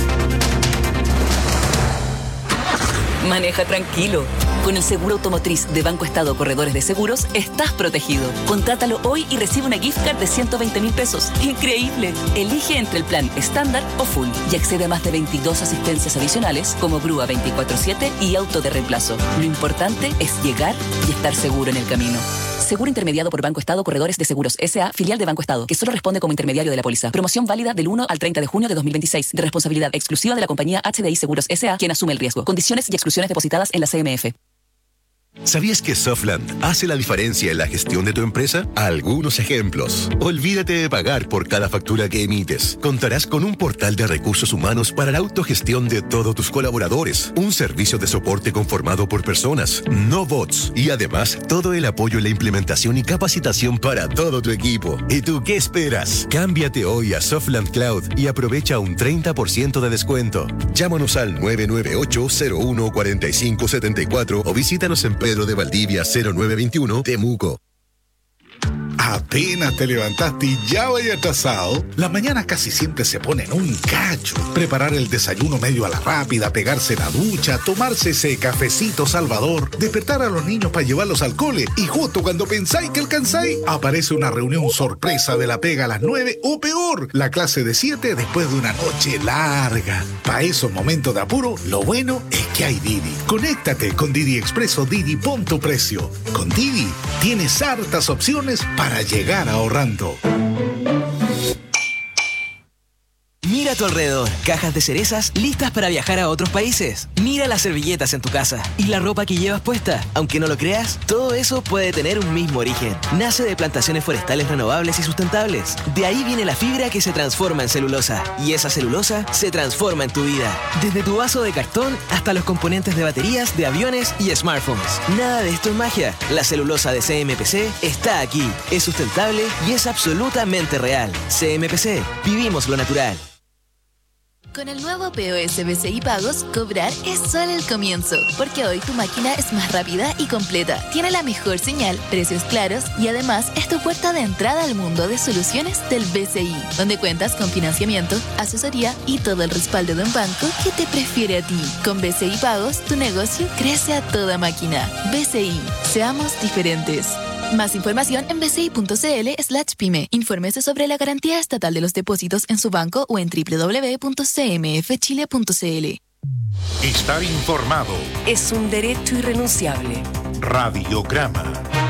Maneja tranquilo. Con el seguro automotriz de Banco Estado Corredores de Seguros, estás protegido. Contrátalo hoy y recibe una gift card de ciento veinte mil pesos. ¡Increíble! Elige entre el plan estándar o full y accede a más de veintidós asistencias adicionales como grúa veinticuatro siete y auto de reemplazo. Lo importante es llegar y estar seguro en el camino. Seguro intermediado por Banco Estado Corredores de Seguros S A, filial de Banco Estado, que solo responde como intermediario de la póliza. Promoción válida del uno al treinta de junio de dos mil veintiséis, de responsabilidad exclusiva de la compañía H D I Seguros S A, quien asume el riesgo. Condiciones y exclusiones depositadas en la C M F. ¿Sabías que Softland hace la diferencia en la gestión de tu empresa? Algunos ejemplos. Olvídate de pagar por cada factura que emites. Contarás con un portal de recursos humanos para la autogestión de todos tus colaboradores. Un servicio de soporte conformado por personas, no bots. Y además, todo el apoyo en la implementación y capacitación para todo tu equipo. ¿Y tú qué esperas? Cámbiate hoy a Softland Cloud y aprovecha un treinta por ciento de descuento. Llámanos al nueve nueve ocho, cero uno, cuatro cinco siete cuatro o visítanos en Pedro de Valdivia cero nueve veintiuno, Temuco. Apenas te levantaste y ya vaya atrasado. Las mañanas casi siempre se ponen un cacho. Preparar el desayuno medio a la rápida, pegarse la ducha, tomarse ese cafecito salvador, despertar a los niños para llevarlos al cole y justo cuando pensáis que alcanzáis, aparece una reunión sorpresa de la pega a las nueve o peor, la clase de siete después de una noche larga. Para esos momentos de apuro, lo bueno es que hay Didi. Conéctate con Didi Expreso Didi, pon tu precio. Con Didi tienes hartas opciones para llegar ahorrando. Mira a tu alrededor, cajas de cerezas listas para viajar a otros países. Mira las servilletas en tu casa y la ropa que llevas puesta. Aunque no lo creas, todo eso puede tener un mismo origen. Nace de plantaciones forestales renovables y sustentables. De ahí viene la fibra que se transforma en celulosa. Y esa celulosa se transforma en tu vida. Desde tu vaso de cartón hasta los componentes de baterías, de aviones y smartphones. Nada de esto es magia. La celulosa de C M P C está aquí. Es sustentable y es absolutamente real. C M P C. Vivimos lo natural. Con el nuevo P O S B C I Pagos, cobrar es solo el comienzo, porque hoy tu máquina es más rápida y completa, tiene la mejor señal, precios claros y además es tu puerta de entrada al mundo de soluciones del B C I, donde cuentas con financiamiento, asesoría y todo el respaldo de un banco que te prefiere a ti. Con B C I Pagos, tu negocio crece a toda máquina. B C I, seamos diferentes. Más información en bci.cl slash pyme. Infórmese sobre la garantía estatal de los depósitos en su banco o en doble u doble u doble u punto c m f chile punto c l. Estar informado es un derecho irrenunciable. Radiograma.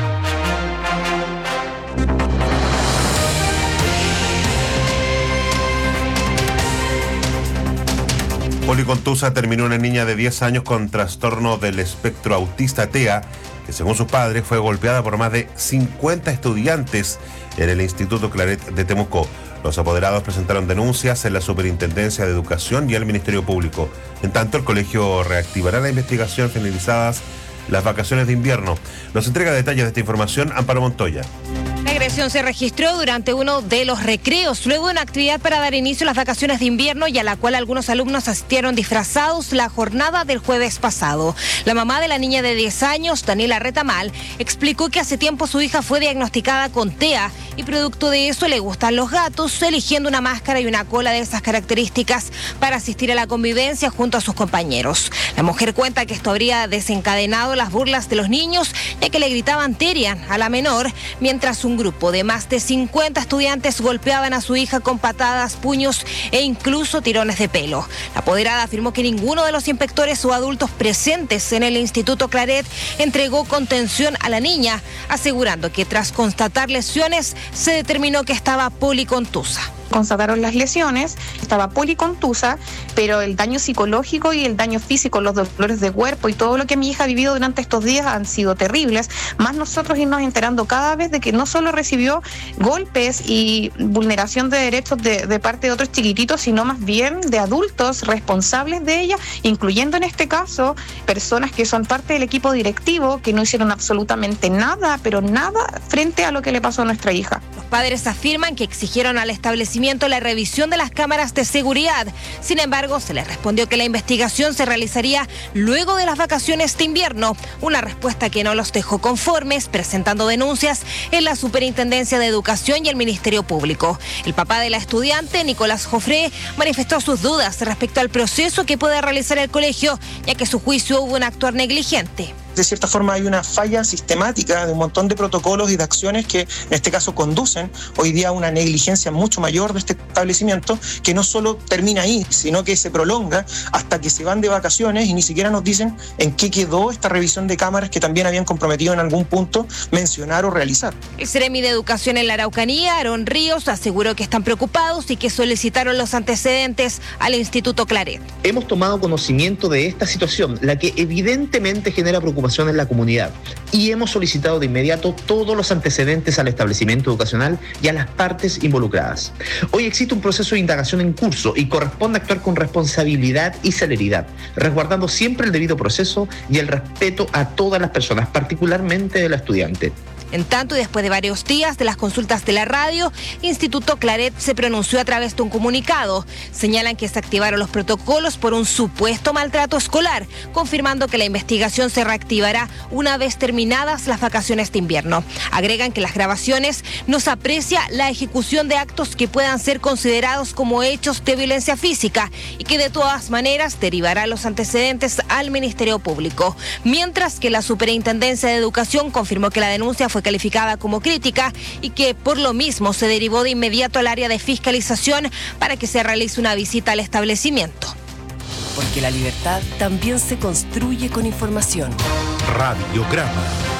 Policontusa terminó una niña de diez años con trastorno del espectro autista T E A, que según sus padres fue golpeada por más de cincuenta estudiantes en el Instituto Claret de Temuco. Los apoderados presentaron denuncias en la Superintendencia de Educación y el Ministerio Público. En tanto, el colegio reactivará la investigación finalizadas las vacaciones de invierno. Nos entrega detalles de esta información Amparo Montoya. La agresión se registró durante uno de los recreos, luego de una actividad para dar inicio a las vacaciones de invierno y a la cual algunos alumnos asistieron disfrazados la jornada del jueves pasado. La mamá de la niña de diez años, Daniela Retamal, explicó que hace tiempo su hija fue diagnosticada con T E A y producto de eso le gustan los gatos, eligiendo una máscara y una cola de esas características para asistir a la convivencia junto a sus compañeros. La mujer cuenta que esto habría desencadenado las burlas de los niños, ya que le gritaban Terian a la menor, mientras un grupo de más de cincuenta estudiantes golpeaban a su hija con patadas, puños e incluso tirones de pelo. La apoderada afirmó que ninguno de los inspectores o adultos presentes en el Instituto Claret entregó contención a la niña, asegurando que tras constatar lesiones se determinó que estaba policontusa. Constataron las lesiones, estaba policontusa, pero el daño psicológico y el daño físico, los dolores de cuerpo y todo lo que mi hija ha vivido durante estos días han sido terribles, más nosotros irnos enterando cada vez de que no solo recibió golpes y vulneración de derechos de, de parte de otros chiquititos, sino más bien de adultos responsables de ella, incluyendo en este caso personas que son parte del equipo directivo que no hicieron absolutamente nada, pero nada frente a lo que le pasó a nuestra hija. Los padres afirman que exigieron al establecimiento la revisión de las cámaras de seguridad. Sin embargo, se les respondió que la investigación se realizaría luego de las vacaciones de invierno, una respuesta que no los dejó conformes, presentando denuncias en la Superintendencia de Educación y el Ministerio Público. El papá de la estudiante, Nicolás Jofré, manifestó sus dudas respecto al proceso que puede realizar el colegio, ya que a su juicio hubo un actuar negligente. De cierta forma hay una falla sistemática de un montón de protocolos y de acciones que en este caso conducen hoy día a una negligencia mucho mayor de este establecimiento, que no solo termina ahí, sino que se prolonga hasta que se van de vacaciones y ni siquiera nos dicen en qué quedó esta revisión de cámaras que también habían comprometido en algún punto mencionar o realizar. El Seremi de Educación en la Araucanía, Aarón Ríos, aseguró que están preocupados y que solicitaron los antecedentes al Instituto Claret. Hemos tomado conocimiento de esta situación, la que evidentemente genera preocupación en la comunidad, y hemos solicitado de inmediato todos los antecedentes al establecimiento educacional y a las partes involucradas. Hoy existe un proceso de indagación en curso y corresponde actuar con responsabilidad y celeridad, resguardando siempre el debido proceso y el respeto a todas las personas, particularmente de la estudiante. En tanto, y después de varios días de las consultas de la radio, Instituto Claret se pronunció a través de un comunicado. Señalan que se activaron los protocolos por un supuesto maltrato escolar, confirmando que la investigación se reactivará una vez terminadas las vacaciones de invierno. Agregan que las grabaciones nos aprecia la ejecución de actos que puedan ser considerados como hechos de violencia física y que de todas maneras derivará los antecedentes al Ministerio Público. Mientras que la Superintendencia de Educación confirmó que la denuncia fue calificada como crítica y que por lo mismo se derivó de inmediato al área de fiscalización para que se realice una visita al establecimiento. Porque la libertad también se construye con información. Radiograma.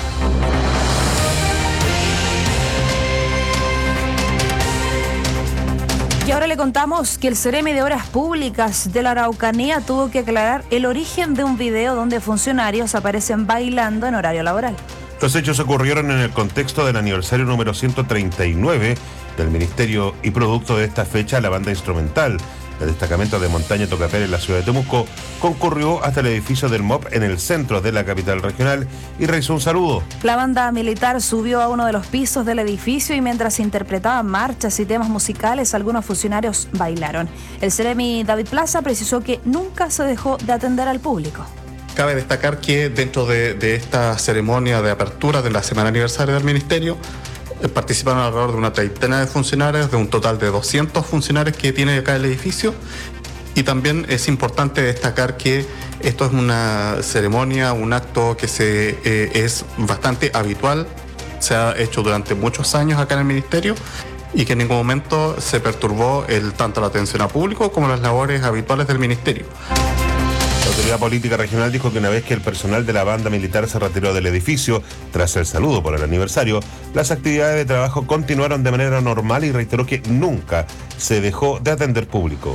Y ahora le contamos que el Seremi de Obras Públicas de la Araucanía tuvo que aclarar el origen de un video donde funcionarios aparecen bailando en horario laboral. Los hechos ocurrieron en el contexto del aniversario número ciento treinta y nueve del Ministerio y producto de esta fecha la banda instrumental del destacamento de montaña Tocapel en la ciudad de Temuco concurrió hasta el edificio del M O P en el centro de la capital regional y realizó un saludo. La banda militar subió a uno de los pisos del edificio y mientras interpretaban marchas y temas musicales, algunos funcionarios bailaron. El Seremi David Plaza precisó que nunca se dejó de atender al público. Cabe destacar que dentro de, de esta ceremonia de apertura de la semana aniversaria del Ministerio eh, participaron alrededor de una treintena de funcionarios, de un total de doscientos funcionarios que tiene acá el edificio. Y también es importante destacar que esto es una ceremonia, un acto que se, eh, es bastante habitual, se ha hecho durante muchos años acá en el Ministerio y que en ningún momento se perturbó el, tanto la atención a público como las labores habituales del Ministerio. La autoridad política regional dijo que una vez que el personal de la banda militar se retiró del edificio tras el saludo por el aniversario, las actividades de trabajo continuaron de manera normal y reiteró que nunca se dejó de atender público.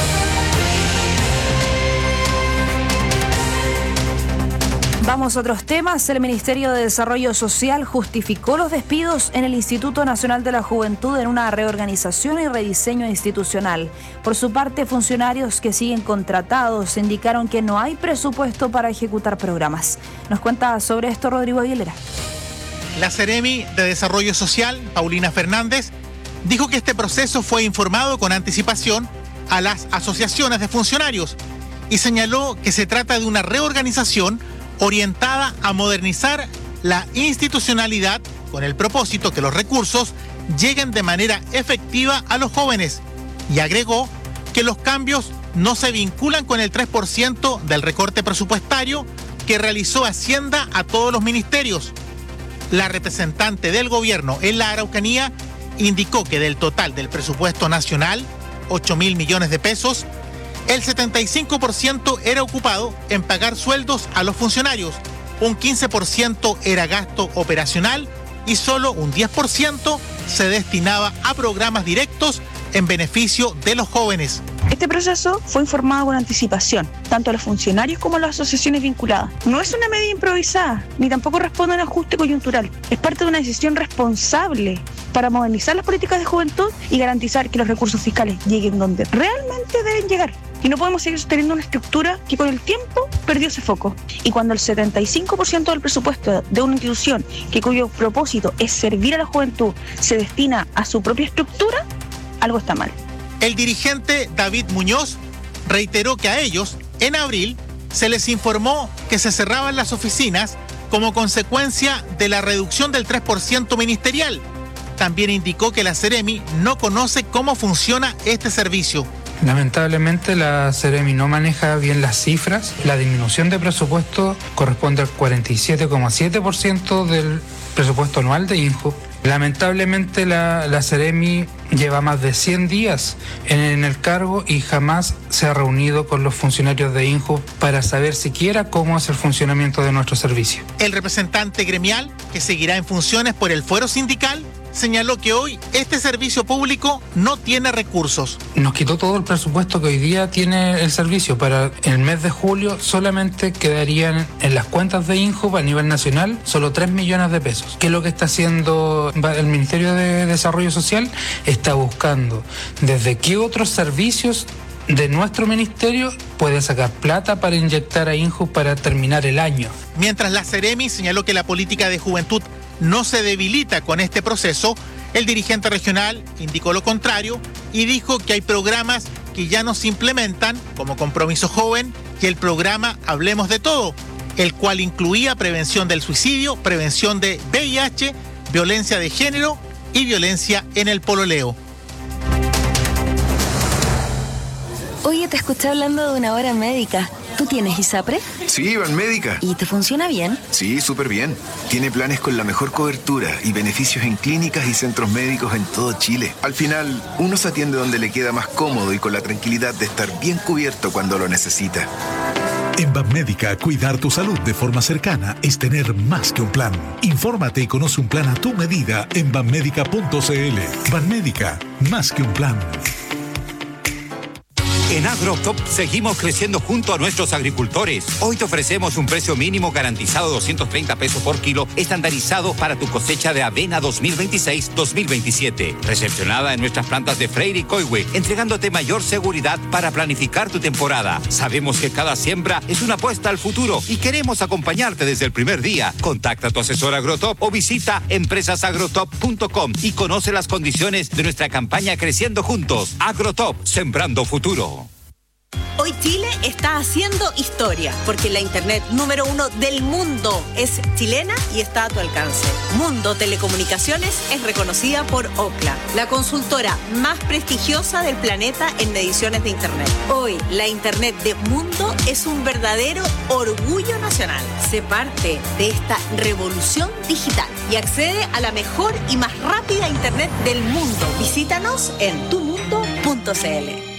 Vamos a otros temas. El Ministerio de Desarrollo Social justificó los despidos en el Instituto Nacional de la Juventud en una reorganización y rediseño institucional. Por su parte, funcionarios que siguen contratados indicaron que no hay presupuesto para ejecutar programas. Nos cuenta sobre esto Rodrigo Aguilera. La Seremi de Desarrollo Social, Paulina Fernández, dijo que este proceso fue informado con anticipación a las asociaciones de funcionarios y señaló que se trata de una reorganización orientada a modernizar la institucionalidad con el propósito que los recursos lleguen de manera efectiva a los jóvenes y agregó que los cambios no se vinculan con el tres por ciento del recorte presupuestario que realizó Hacienda a todos los ministerios. La representante del gobierno en la Araucanía indicó que del total del presupuesto nacional, ocho mil millones de pesos, el setenta y cinco por ciento era ocupado en pagar sueldos a los funcionarios, un quince por ciento era gasto operacional y solo un diez por ciento se destinaba a programas directos en beneficio de los jóvenes. Este proceso fue informado con anticipación, tanto a los funcionarios como a las asociaciones vinculadas. No es una medida improvisada, ni tampoco responde a un ajuste coyuntural. Es parte de una decisión responsable para modernizar las políticas de juventud y garantizar que los recursos fiscales lleguen donde realmente deben llegar. Y no podemos seguir sosteniendo una estructura que con el tiempo perdió ese foco. Y cuando el setenta y cinco por ciento del presupuesto de una institución que cuyo propósito es servir a la juventud se destina a su propia estructura, algo está mal. El dirigente David Muñoz reiteró que a ellos, en abril, se les informó que se cerraban las oficinas como consecuencia de la reducción del tres por ciento ministerial. También indicó que la Seremi no conoce cómo funciona este servicio. Lamentablemente la Seremi no maneja bien las cifras. La disminución de presupuesto corresponde al cuarenta y siete coma siete por ciento del presupuesto anual de INJUV. Lamentablemente la, la Seremi lleva más de cien días en, en el cargo y jamás se ha reunido con los funcionarios de INJUV para saber siquiera cómo es el funcionamiento de nuestro servicio. El representante gremial, que seguirá en funciones por el fuero sindical, señaló que hoy este servicio público no tiene recursos. Nos quitó todo el presupuesto que hoy día tiene el servicio. Para el mes de julio solamente quedarían en las cuentas de INJUV a nivel nacional solo tres millones de pesos. ¿Qué es lo que está haciendo el Ministerio de Desarrollo Social? Está buscando desde qué otros servicios de nuestro ministerio puede sacar plata para inyectar a INJUV para terminar el año. Mientras la Seremi señaló que la política de juventud no se debilita con este proceso, el dirigente regional indicó lo contrario y dijo que hay programas que ya no se implementan, como Compromiso Joven y el programa Hablemos de Todo, el cual incluía prevención del suicidio, prevención de V I H, violencia de género y violencia en el pololeo. Oye, te escuché hablando de una hora médica. ¿Tú tienes ISAPRE? Sí, Banmédica. ¿Y te funciona bien? Sí, súper bien. Tiene planes con la mejor cobertura y beneficios en clínicas y centros médicos en todo Chile. Al final, uno se atiende donde le queda más cómodo y con la tranquilidad de estar bien cubierto cuando lo necesita. En Banmédica, cuidar tu salud de forma cercana es tener más que un plan. Infórmate y conoce un plan a tu medida en banmédica punto c l. Banmédica, más que un plan. En AgroTop seguimos creciendo junto a nuestros agricultores. Hoy te ofrecemos un precio mínimo garantizado de doscientos treinta pesos por kilo, estandarizado para tu cosecha de avena dos mil veintiséis dos mil veintisiete. Recepcionada en nuestras plantas de Freire y Coihue, entregándote mayor seguridad para planificar tu temporada. Sabemos que cada siembra es una apuesta al futuro y queremos acompañarte desde el primer día. Contacta a tu asesor AgroTop o visita empresas agrotop punto com y conoce las condiciones de nuestra campaña Creciendo Juntos. AgroTop, sembrando futuro. Hoy Chile está haciendo historia, porque la internet número uno del mundo es chilena y está a tu alcance. Mundo Telecomunicaciones es reconocida por Ookla, la consultora más prestigiosa del planeta en mediciones de internet. Hoy, la internet de Mundo es un verdadero orgullo nacional. Sé parte de esta revolución digital y accede a la mejor y más rápida internet del mundo. Visítanos en tu mundo punto c l.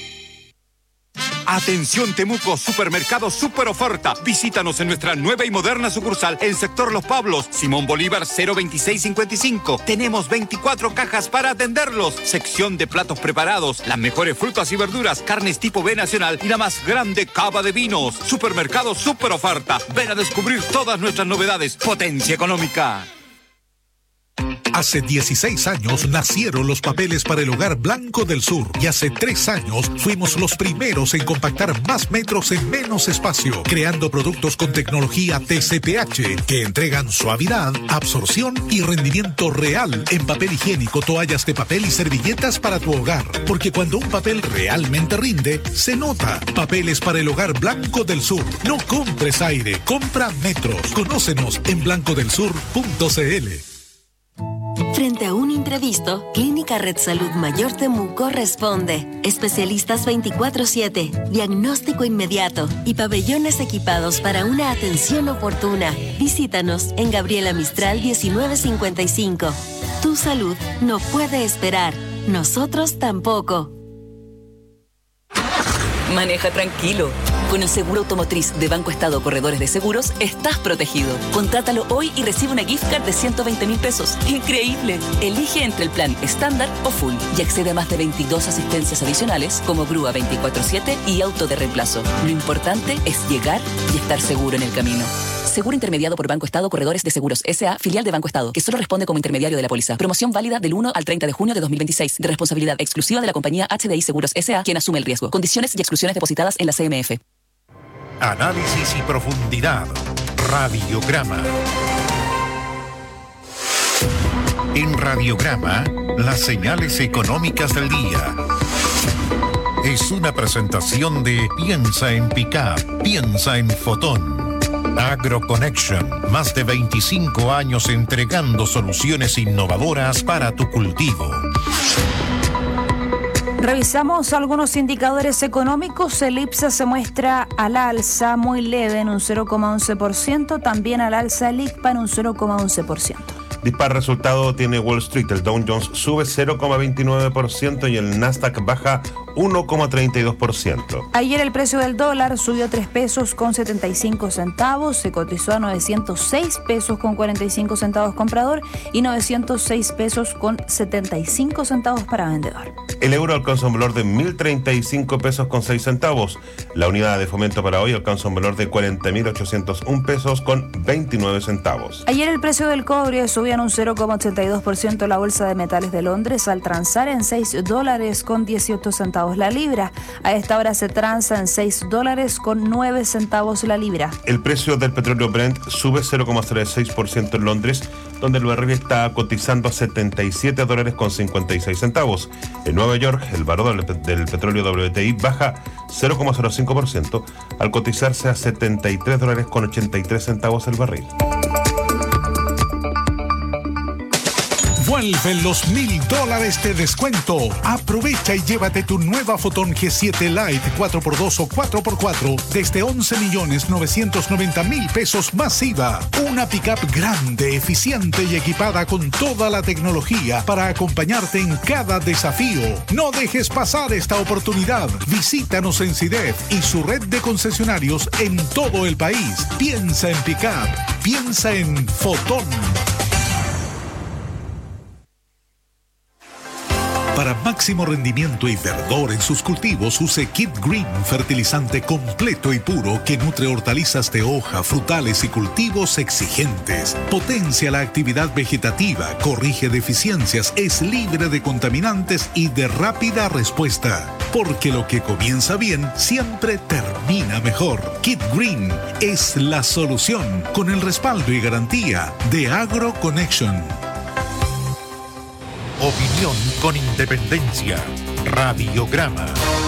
Atención Temuco, Supermercado Super Oferta. Visítanos en nuestra nueva y moderna sucursal en Sector Los Pablos, Simón Bolívar cero veintiséis cincuenta y cinco. Tenemos veinticuatro cajas para atenderlos. Sección de platos preparados, las mejores frutas y verduras, carnes tipo B nacional y la más grande cava de vinos. Supermercado Super Oferta. Ven a descubrir todas nuestras novedades. Potencia económica. Hace dieciséis años nacieron los papeles para el Hogar Blanco del Sur y hace tres años fuimos los primeros en compactar más metros en menos espacio, creando productos con tecnología T C P H que entregan suavidad, absorción y rendimiento real en papel higiénico, toallas de papel y servilletas para tu hogar. Porque cuando un papel realmente rinde, se nota. Papeles para el Hogar Blanco del Sur. No compres aire, compra metros. Conócenos en blanco del sur punto c l. Frente a un imprevisto, Clínica Red Salud Mayor Temuco responde. Especialistas veinticuatro siete, diagnóstico inmediato y pabellones equipados para una atención oportuna. Visítanos en Gabriela Mistral diecinueve cincuenta y cinco. Tu salud no puede esperar. Nosotros tampoco. Maneja tranquilo. Con el seguro automotriz de Banco Estado Corredores de Seguros, estás protegido. Contrátalo hoy y recibe una gift card de ciento veinte mil pesos. ¡Increíble! Elige entre el plan estándar o full y accede a más de veintidós asistencias adicionales como grúa veinticuatro siete y auto de reemplazo. Lo importante es llegar y estar seguro en el camino. Seguro intermediado por Banco Estado Corredores de Seguros S A, filial de Banco Estado, que solo responde como intermediario de la póliza. Promoción válida del uno al treinta de junio de dos mil veintiséis, de responsabilidad exclusiva de la compañía H D I Seguros S A, quien asume el riesgo. Condiciones y exclusiones depositadas en la C M F. Análisis y profundidad. Radiograma. En Radiograma, las señales económicas del día. Es una presentación de Piensa en Pickup, piensa en Fotón. AgroConnection, más de veinticinco años entregando soluciones innovadoras para tu cultivo. Revisamos algunos indicadores económicos. El IPSA se muestra al alza, muy leve, en un cero coma once por ciento. También al alza el I C P A en un cero coma once por ciento. Dispar resultado tiene Wall Street. El Dow Jones sube cero coma veintinueve por ciento y el Nasdaq baja uno coma treinta y dos por ciento. Ayer el precio del dólar subió tres pesos con setenta y cinco centavos, se cotizó a novecientos seis pesos con cuarenta y cinco centavos comprador y novecientos seis pesos con setenta y cinco centavos para vendedor. El euro alcanza un valor de mil treinta y cinco pesos con seis centavos. La unidad de fomento para hoy alcanza un valor de cuarenta mil ochocientos un pesos con veintinueve centavos. Ayer el precio del cobre subió en un cero coma ochenta y dos por ciento la Bolsa de Metales de Londres al transar en seis dólares con dieciocho centavos la libra. A esta hora se transa en seis dólares con nueve centavos la libra. El precio del petróleo Brent sube cero coma treinta y seis por ciento en Londres, donde el barril está cotizando a setenta y siete dólares con cincuenta y seis centavos. En Nueva York, el valor del petróleo W T I baja cero coma cero cinco por ciento al cotizarse a setenta y tres dólares con ochenta y tres centavos el barril. Vuelven los mil dólares de descuento. Aprovecha y llévate tu nueva Fotón G siete Lite cuatro por dos o cuatro por cuatro desde once millones novecientos noventa mil pesos más I V A. Una pickup grande, eficiente y equipada con toda la tecnología para acompañarte en cada desafío. No dejes pasar esta oportunidad. Visítanos en CIDEF y su red de concesionarios en todo el país. Piensa en pickup. Piensa en Fotón. Para máximo rendimiento y verdor en sus cultivos, use Kid Green, fertilizante completo y puro que nutre hortalizas de hoja, frutales y cultivos exigentes. Potencia la actividad vegetativa, corrige deficiencias, es libre de contaminantes y de rápida respuesta. Porque lo que comienza bien siempre termina mejor. Kid Green es la solución con el respaldo y garantía de AgroConnection. Opinión con independencia. Radiograma.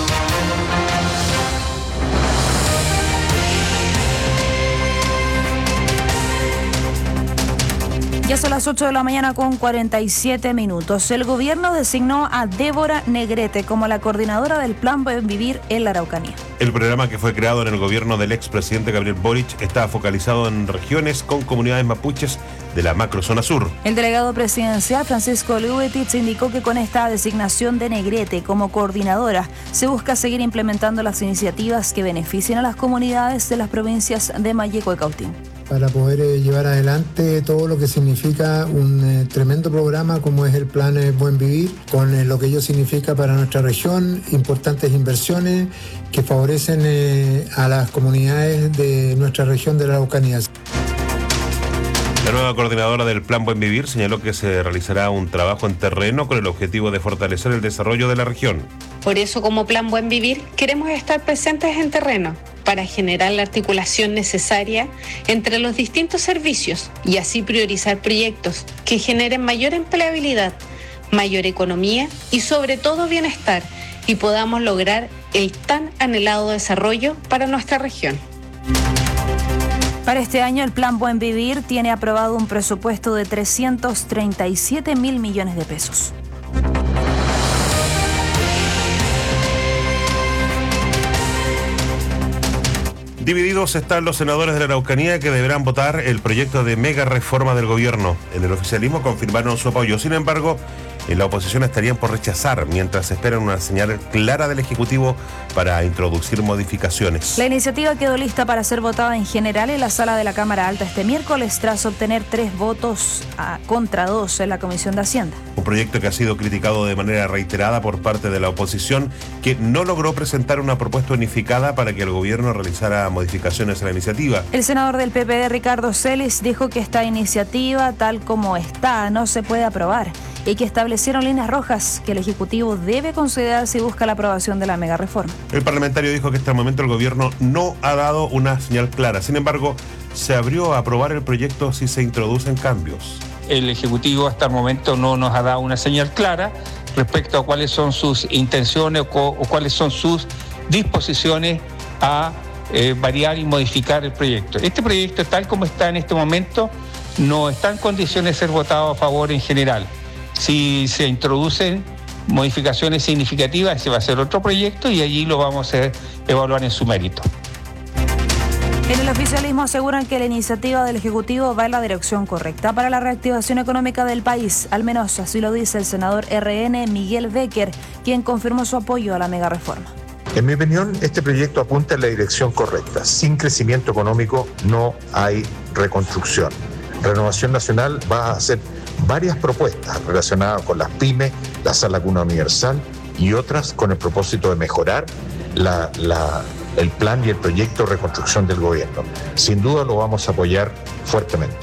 Ya son las ocho de la mañana con cuarenta y siete minutos. El gobierno designó a Débora Negrete como la coordinadora del Plan Buen Vivir en la Araucanía. El programa que fue creado en el gobierno del expresidente Gabriel Boric está focalizado en regiones con comunidades mapuches de la macrozona sur. El delegado presidencial Francisco Lubetich indicó que con esta designación de Negrete como coordinadora se busca seguir implementando las iniciativas que beneficien a las comunidades de las provincias de Malleco y Cautín. Para poder eh, llevar adelante todo lo que significa un eh, tremendo programa como es el Plan eh, Buen Vivir, con eh, lo que ello significa para nuestra región, importantes inversiones que favorecen eh, a las comunidades de nuestra región de la Araucanía. La nueva coordinadora del Plan Buen Vivir señaló que se realizará un trabajo en terreno con el objetivo de fortalecer el desarrollo de la región. Por eso, como Plan Buen Vivir, queremos estar presentes en terreno para generar la articulación necesaria entre los distintos servicios y así priorizar proyectos que generen mayor empleabilidad, mayor economía y sobre todo bienestar y podamos lograr el tan anhelado desarrollo para nuestra región. Para este año, el Plan Buen Vivir tiene aprobado un presupuesto de trescientos treinta y siete mil millones de pesos. Divididos están los senadores de la Araucanía que deberán votar el proyecto de mega reforma del gobierno. En el oficialismo confirmaron su apoyo. Sin embargo, en la oposición estarían por rechazar, mientras esperan una señal clara del Ejecutivo para introducir modificaciones. La iniciativa quedó lista para ser votada en general en la sala de la Cámara Alta este miércoles, tras obtener tres votos a, contra dos en la Comisión de Hacienda. Un proyecto que ha sido criticado de manera reiterada por parte de la oposición, que no logró presentar una propuesta unificada para que el gobierno realizara modificaciones a la iniciativa. El senador del P P D, Ricardo Celis, dijo que esta iniciativa, tal como está, no se puede aprobar y que establecieron líneas rojas que el Ejecutivo debe considerar si busca la aprobación de la megareforma. El parlamentario dijo que hasta el momento el gobierno no ha dado una señal clara. Sin embargo, se abrió a aprobar el proyecto si se introducen cambios. El Ejecutivo hasta el momento no nos ha dado una señal clara respecto a cuáles son sus intenciones o, o cuáles son sus disposiciones a eh, variar y modificar el proyecto. Este proyecto, tal como está en este momento, no está en condiciones de ser votado a favor en general. Si se introducen modificaciones significativas, ese va a ser otro proyecto y allí lo vamos a evaluar en su mérito. En el oficialismo aseguran que la iniciativa del Ejecutivo va en la dirección correcta para la reactivación económica del país. Al menos así lo dice el senador R N Miguel Becker, quien confirmó su apoyo a la megareforma. En mi opinión, este proyecto apunta en la dirección correcta. Sin crecimiento económico no hay reconstrucción. Renovación Nacional va a hacer varias propuestas relacionadas con las pymes, la sala cuna universal y otras con el propósito de mejorar la, la, el plan y el proyecto de reconstrucción del gobierno. Sin duda lo vamos a apoyar fuertemente.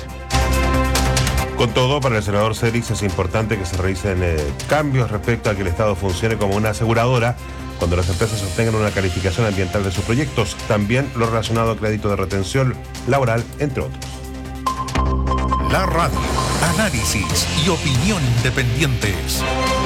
Con todo, para el senador Celis es importante que se realicen eh, cambios respecto a que el Estado funcione como una aseguradora cuando las empresas obtengan una calificación ambiental de sus proyectos, también lo relacionado a crédito de retención laboral, entre otros. La radio, análisis y opinión independientes.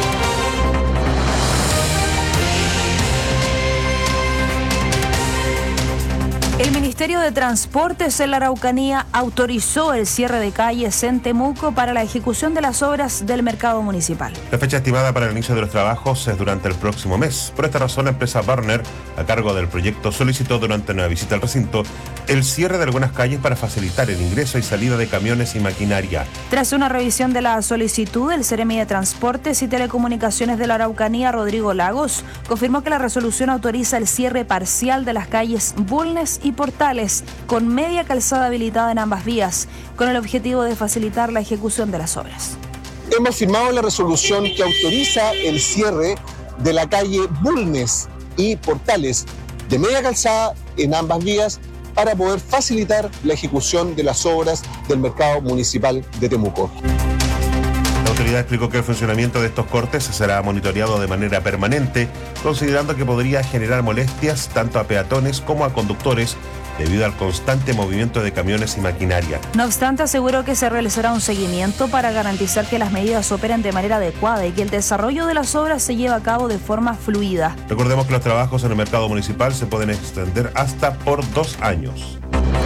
El Ministerio de Transportes en la Araucanía autorizó el cierre de calles en Temuco para la ejecución de las obras del mercado municipal. La fecha estimada para el inicio de los trabajos es durante el próximo mes. Por esta razón, la empresa Barner, a cargo del proyecto, solicitó durante una visita al recinto el cierre de algunas calles para facilitar el ingreso y salida de camiones y maquinaria. Tras una revisión de la solicitud, el Seremi de Transportes y Telecomunicaciones de la Araucanía, Rodrigo Lagos, confirmó que la resolución autoriza el cierre parcial de las calles Bulnes y Portales, con media calzada habilitada en ambas vías, con el objetivo de facilitar la ejecución de las obras. Hemos firmado la resolución que autoriza el cierre de la calle Bulnes y Portales de media calzada en ambas vías para poder facilitar la ejecución de las obras del mercado municipal de Temuco. La autoridad explicó que el funcionamiento de estos cortes será monitoreado de manera permanente, considerando que podría generar molestias tanto a peatones como a conductores debido al constante movimiento de camiones y maquinaria. No obstante, aseguró que se realizará un seguimiento para garantizar que las medidas operen de manera adecuada y que el desarrollo de las obras se lleve a cabo de forma fluida. Recordemos que los trabajos en el mercado municipal se pueden extender hasta por dos años.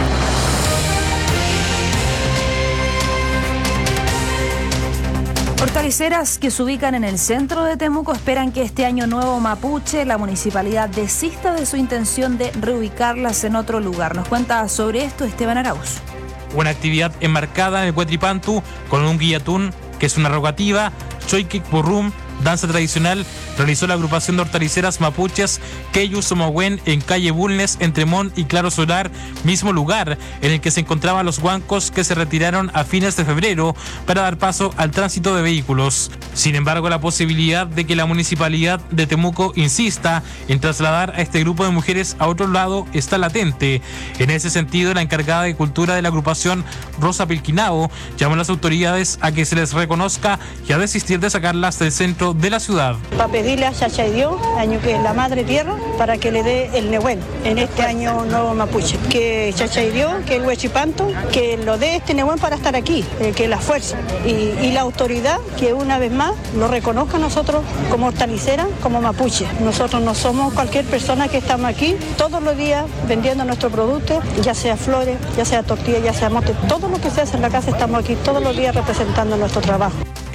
Hortaliceras que se ubican en el centro de Temuco esperan que este año nuevo mapuche la municipalidad desista de su intención de reubicarlas en otro lugar. Nos cuenta sobre esto Esteban Arauz. Una actividad enmarcada en el Huetripantu con un guillatún, que es una rogativa, choikik burrum, danza tradicional, realizó la agrupación de hortaliceras mapuches Keyu Somogüen en calle Bulnes, entre Mon y Claro Solar, mismo lugar en el que se encontraban los huancos que se retiraron a fines de febrero para dar paso al tránsito de vehículos. Sin embargo, la posibilidad de que la municipalidad de Temuco insista en trasladar a este grupo de mujeres a otro lado está latente. En ese sentido, la encargada de cultura de la agrupación, Rosa Pilquinao, llamó a las autoridades a que se les reconozca y a desistir de sacarlas del centro de la ciudad. Para pedirle a Chachaidió, año que es la madre tierra, para que le dé el Nehuen en este año nuevo mapuche. Que Chachaidió, que el Huechipanto, que lo dé este Nehuen para estar aquí, eh, que la fuerza. Y, y la autoridad, que una vez más lo reconozca a nosotros como hortalicera, como mapuche. Nosotros no somos cualquier persona que estamos aquí todos los días vendiendo nuestro producto, ya sea flores, ya sea tortillas, ya sea mote, todo lo que se hace en la casa estamos aquí todos los días representando nuestro trabajo.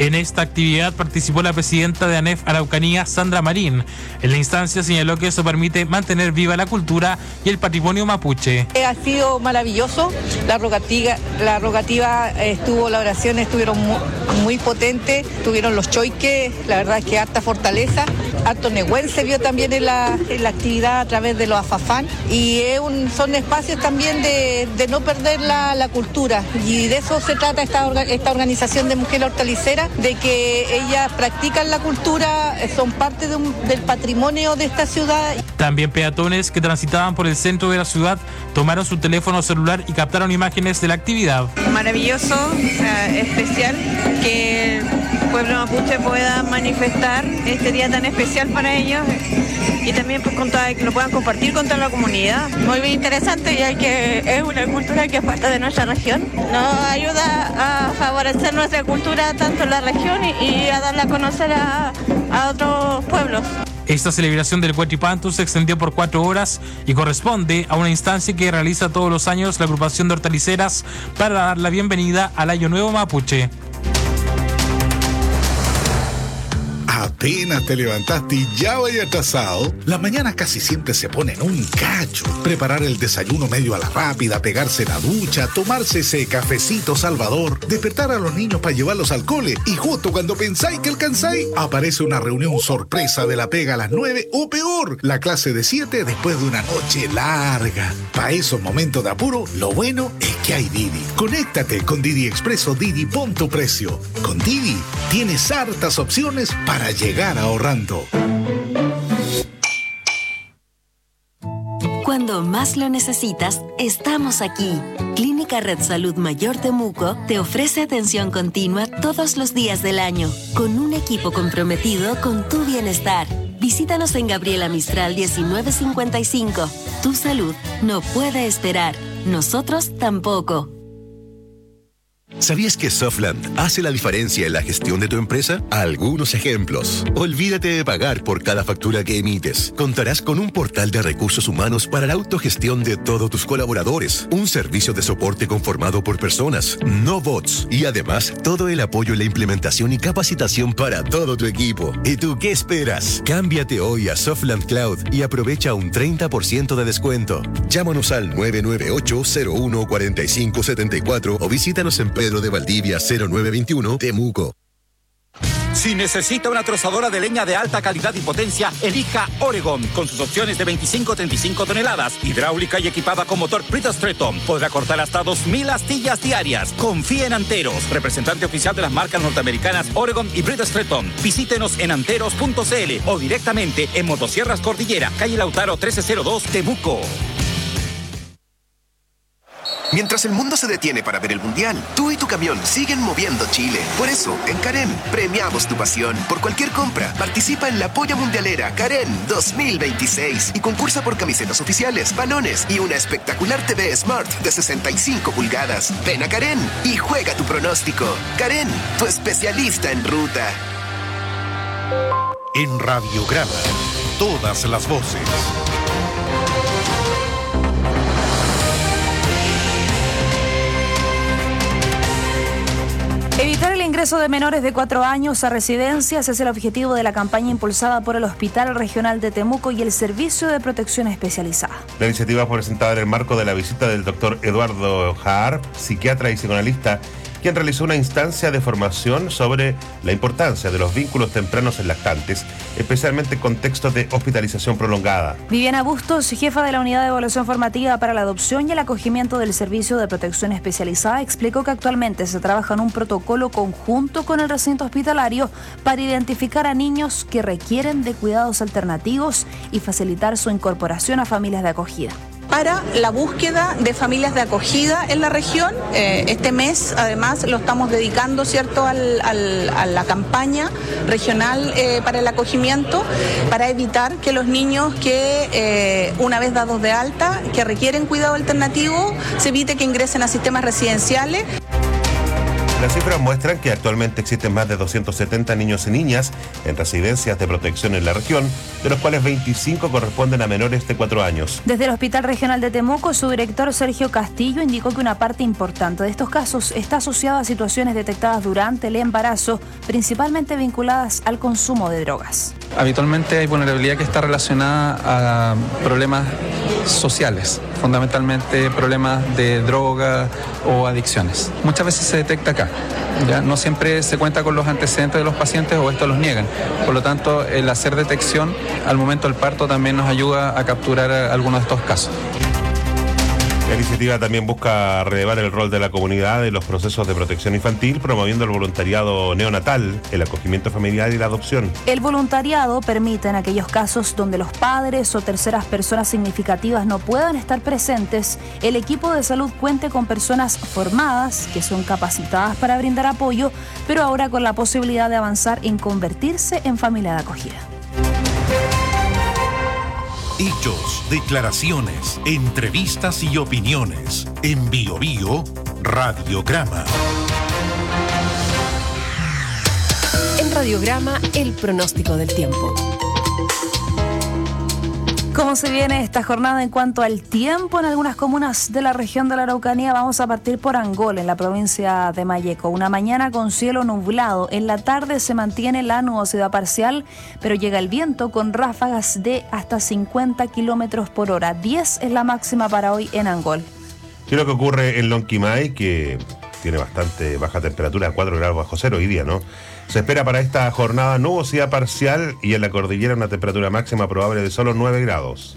En esta actividad participó la presidenta de ANEF Araucanía, Sandra Marín. En la instancia señaló que eso permite mantener viva la cultura y el patrimonio mapuche. Ha sido maravilloso, la rogativa, la rogativa estuvo, las oraciones estuvieron muy, muy potentes, tuvieron los choiques, la verdad es que harta fortaleza, harto Nehuen se vio también en la, en la actividad a través de los afafán y es un, son espacios también de, de no perder la, la cultura y de eso se trata esta, esta organización de mujeres hortaliceras, de que ellas practican la cultura, son parte de un, del patrimonio de esta ciudad. También peatones que transitaban por el centro de la ciudad tomaron su teléfono celular y captaron imágenes de la actividad. Maravilloso, eh, especial que el pueblo mapuche pueda manifestar este día tan especial para ellos y también pues, con toda, que lo puedan compartir con toda la comunidad. Muy bien interesante, ya que es una cultura que es parte de nuestra región. Nos ayuda a favorecer nuestra cultura tanto en la región y, y a darla a conocer a, a otros pueblos. Esta celebración del Huaychipantu se extendió por cuatro horas y corresponde a una instancia que realiza todos los años la agrupación de hortaliceras para dar la bienvenida al Año Nuevo Mapuche. Apenas te levantaste y ya vaya atrasado. Las mañanas casi siempre se ponen un cacho. Preparar el desayuno medio a la rápida, pegarse la ducha, tomarse ese cafecito salvador, despertar a los niños para llevarlos al cole y justo cuando pensáis que alcanzáis, aparece una reunión sorpresa de la pega a las nueve o peor, la clase de siete después de una noche larga. Para esos momentos de apuro, lo bueno es que hay Didi. Conéctate con Didi Expreso Didi, pon tu precio. Con Didi tienes hartas opciones para llegar ahorrando. Cuando más lo necesitas, estamos aquí. Clínica Red Salud Mayor Temuco te ofrece atención continua todos los días del año, con un equipo comprometido con tu bienestar. Visítanos en Gabriela Mistral diecinueve cincuenta y cinco. Tu salud no puede esperar. Nosotros tampoco. ¿Sabías que Softland hace la diferencia en la gestión de tu empresa? Algunos ejemplos. Olvídate de pagar por cada factura que emites. Contarás con un portal de recursos humanos para la autogestión de todos tus colaboradores. Un servicio de soporte conformado por personas, no bots. Y además, todo el apoyo en la implementación y capacitación para todo tu equipo. ¿Y tú qué esperas? Cámbiate hoy a Softland Cloud y aprovecha un treinta por ciento de descuento. Llámanos al nueve nueve ocho, cero uno, cuatro cinco siete cuatro o visítanos en Pedro de Valdivia cero nueve veintiuno, Temuco. Si necesita una trozadora de leña de alta calidad y potencia, elija Oregon, con sus opciones de veinticinco a treinta y cinco toneladas, hidráulica y equipada con motor Bridgestone. Podrá cortar hasta dos mil astillas diarias. Confíe en Anteros, representante oficial de las marcas norteamericanas Oregon y Bridgestone. Visítenos en anteros punto c l o directamente en Motosierras Cordillera, calle Lautaro trece cero dos, Temuco. Mientras el mundo se detiene para ver el Mundial, tú y tu camión siguen moviendo Chile. Por eso, en Karen, premiamos tu pasión. Por cualquier compra, participa en la Polla Mundialera Karen dos mil veintiséis y concursa por camisetas oficiales, balones y una espectacular T V Smart de sesenta y cinco pulgadas. Ven a Karen y juega tu pronóstico. Karen, tu especialista en ruta. En Radiograma, todas las voces. Evitar el ingreso de menores de cuatro años a residencias es el objetivo de la campaña impulsada por el Hospital Regional de Temuco y el Servicio de Protección Especializada. La iniciativa fue presentada en el marco de la visita del doctor Eduardo Jaar, psiquiatra y psicoanalista, quien realizó una instancia de formación sobre la importancia de los vínculos tempranos en lactantes, especialmente en contextos de hospitalización prolongada. Viviana Bustos, jefa de la Unidad de Evaluación Formativa para la Adopción y el Acogimiento del Servicio de Protección Especializada, explicó que actualmente se trabaja en un protocolo conjunto con el recinto hospitalario para identificar a niños que requieren de cuidados alternativos y facilitar su incorporación a familias de acogida. Para la búsqueda de familias de acogida en la región. Eh, este mes, además, lo estamos dedicando, ¿cierto?, al, al, a la campaña regional eh, para el acogimiento, para evitar que los niños que, eh, una vez dados de alta, que requieren cuidado alternativo, se evite que ingresen a sistemas residenciales. Las cifras muestran que actualmente existen más de doscientos setenta niños y niñas en residencias de protección en la región, de los cuales veinticinco corresponden a menores de cuatro años. Desde el Hospital Regional de Temuco, su director Sergio Castillo indicó que una parte importante de estos casos está asociada a situaciones detectadas durante el embarazo, principalmente vinculadas al consumo de drogas. Habitualmente hay vulnerabilidad que está relacionada a problemas sociales, fundamentalmente problemas de droga o adicciones. Muchas veces se detecta acá, ya no siempre se cuenta con los antecedentes de los pacientes o estos los niegan. Por lo tanto, el hacer detección al momento del parto también nos ayuda a capturar algunos de estos casos. La iniciativa también busca relevar el rol de la comunidad en los procesos de protección infantil, promoviendo el voluntariado neonatal, el acogimiento familiar y la adopción. El voluntariado permite en aquellos casos donde los padres o terceras personas significativas no puedan estar presentes, el equipo de salud cuente con personas formadas que son capacitadas para brindar apoyo, pero ahora con la posibilidad de avanzar en convertirse en familia de acogida. Hechos, declaraciones, entrevistas y opiniones. En Bio Bio, Radiograma. En Radiograma, el pronóstico del tiempo. ¿Cómo se viene esta jornada en cuanto al tiempo en algunas comunas de la región de la Araucanía? Vamos a partir por Angol, en la provincia de Malleco. Una mañana con cielo nublado. En la tarde se mantiene la nubosidad parcial, pero llega el viento con ráfagas de hasta cincuenta kilómetros por hora. diez es la máxima para hoy en Angol. ¿Qué es lo que ocurre en Lonquimay, que tiene bastante baja temperatura, cuatro grados bajo cero hoy día, ¿no? Se espera para esta jornada nubosidad parcial y en la cordillera una temperatura máxima probable de solo nueve grados.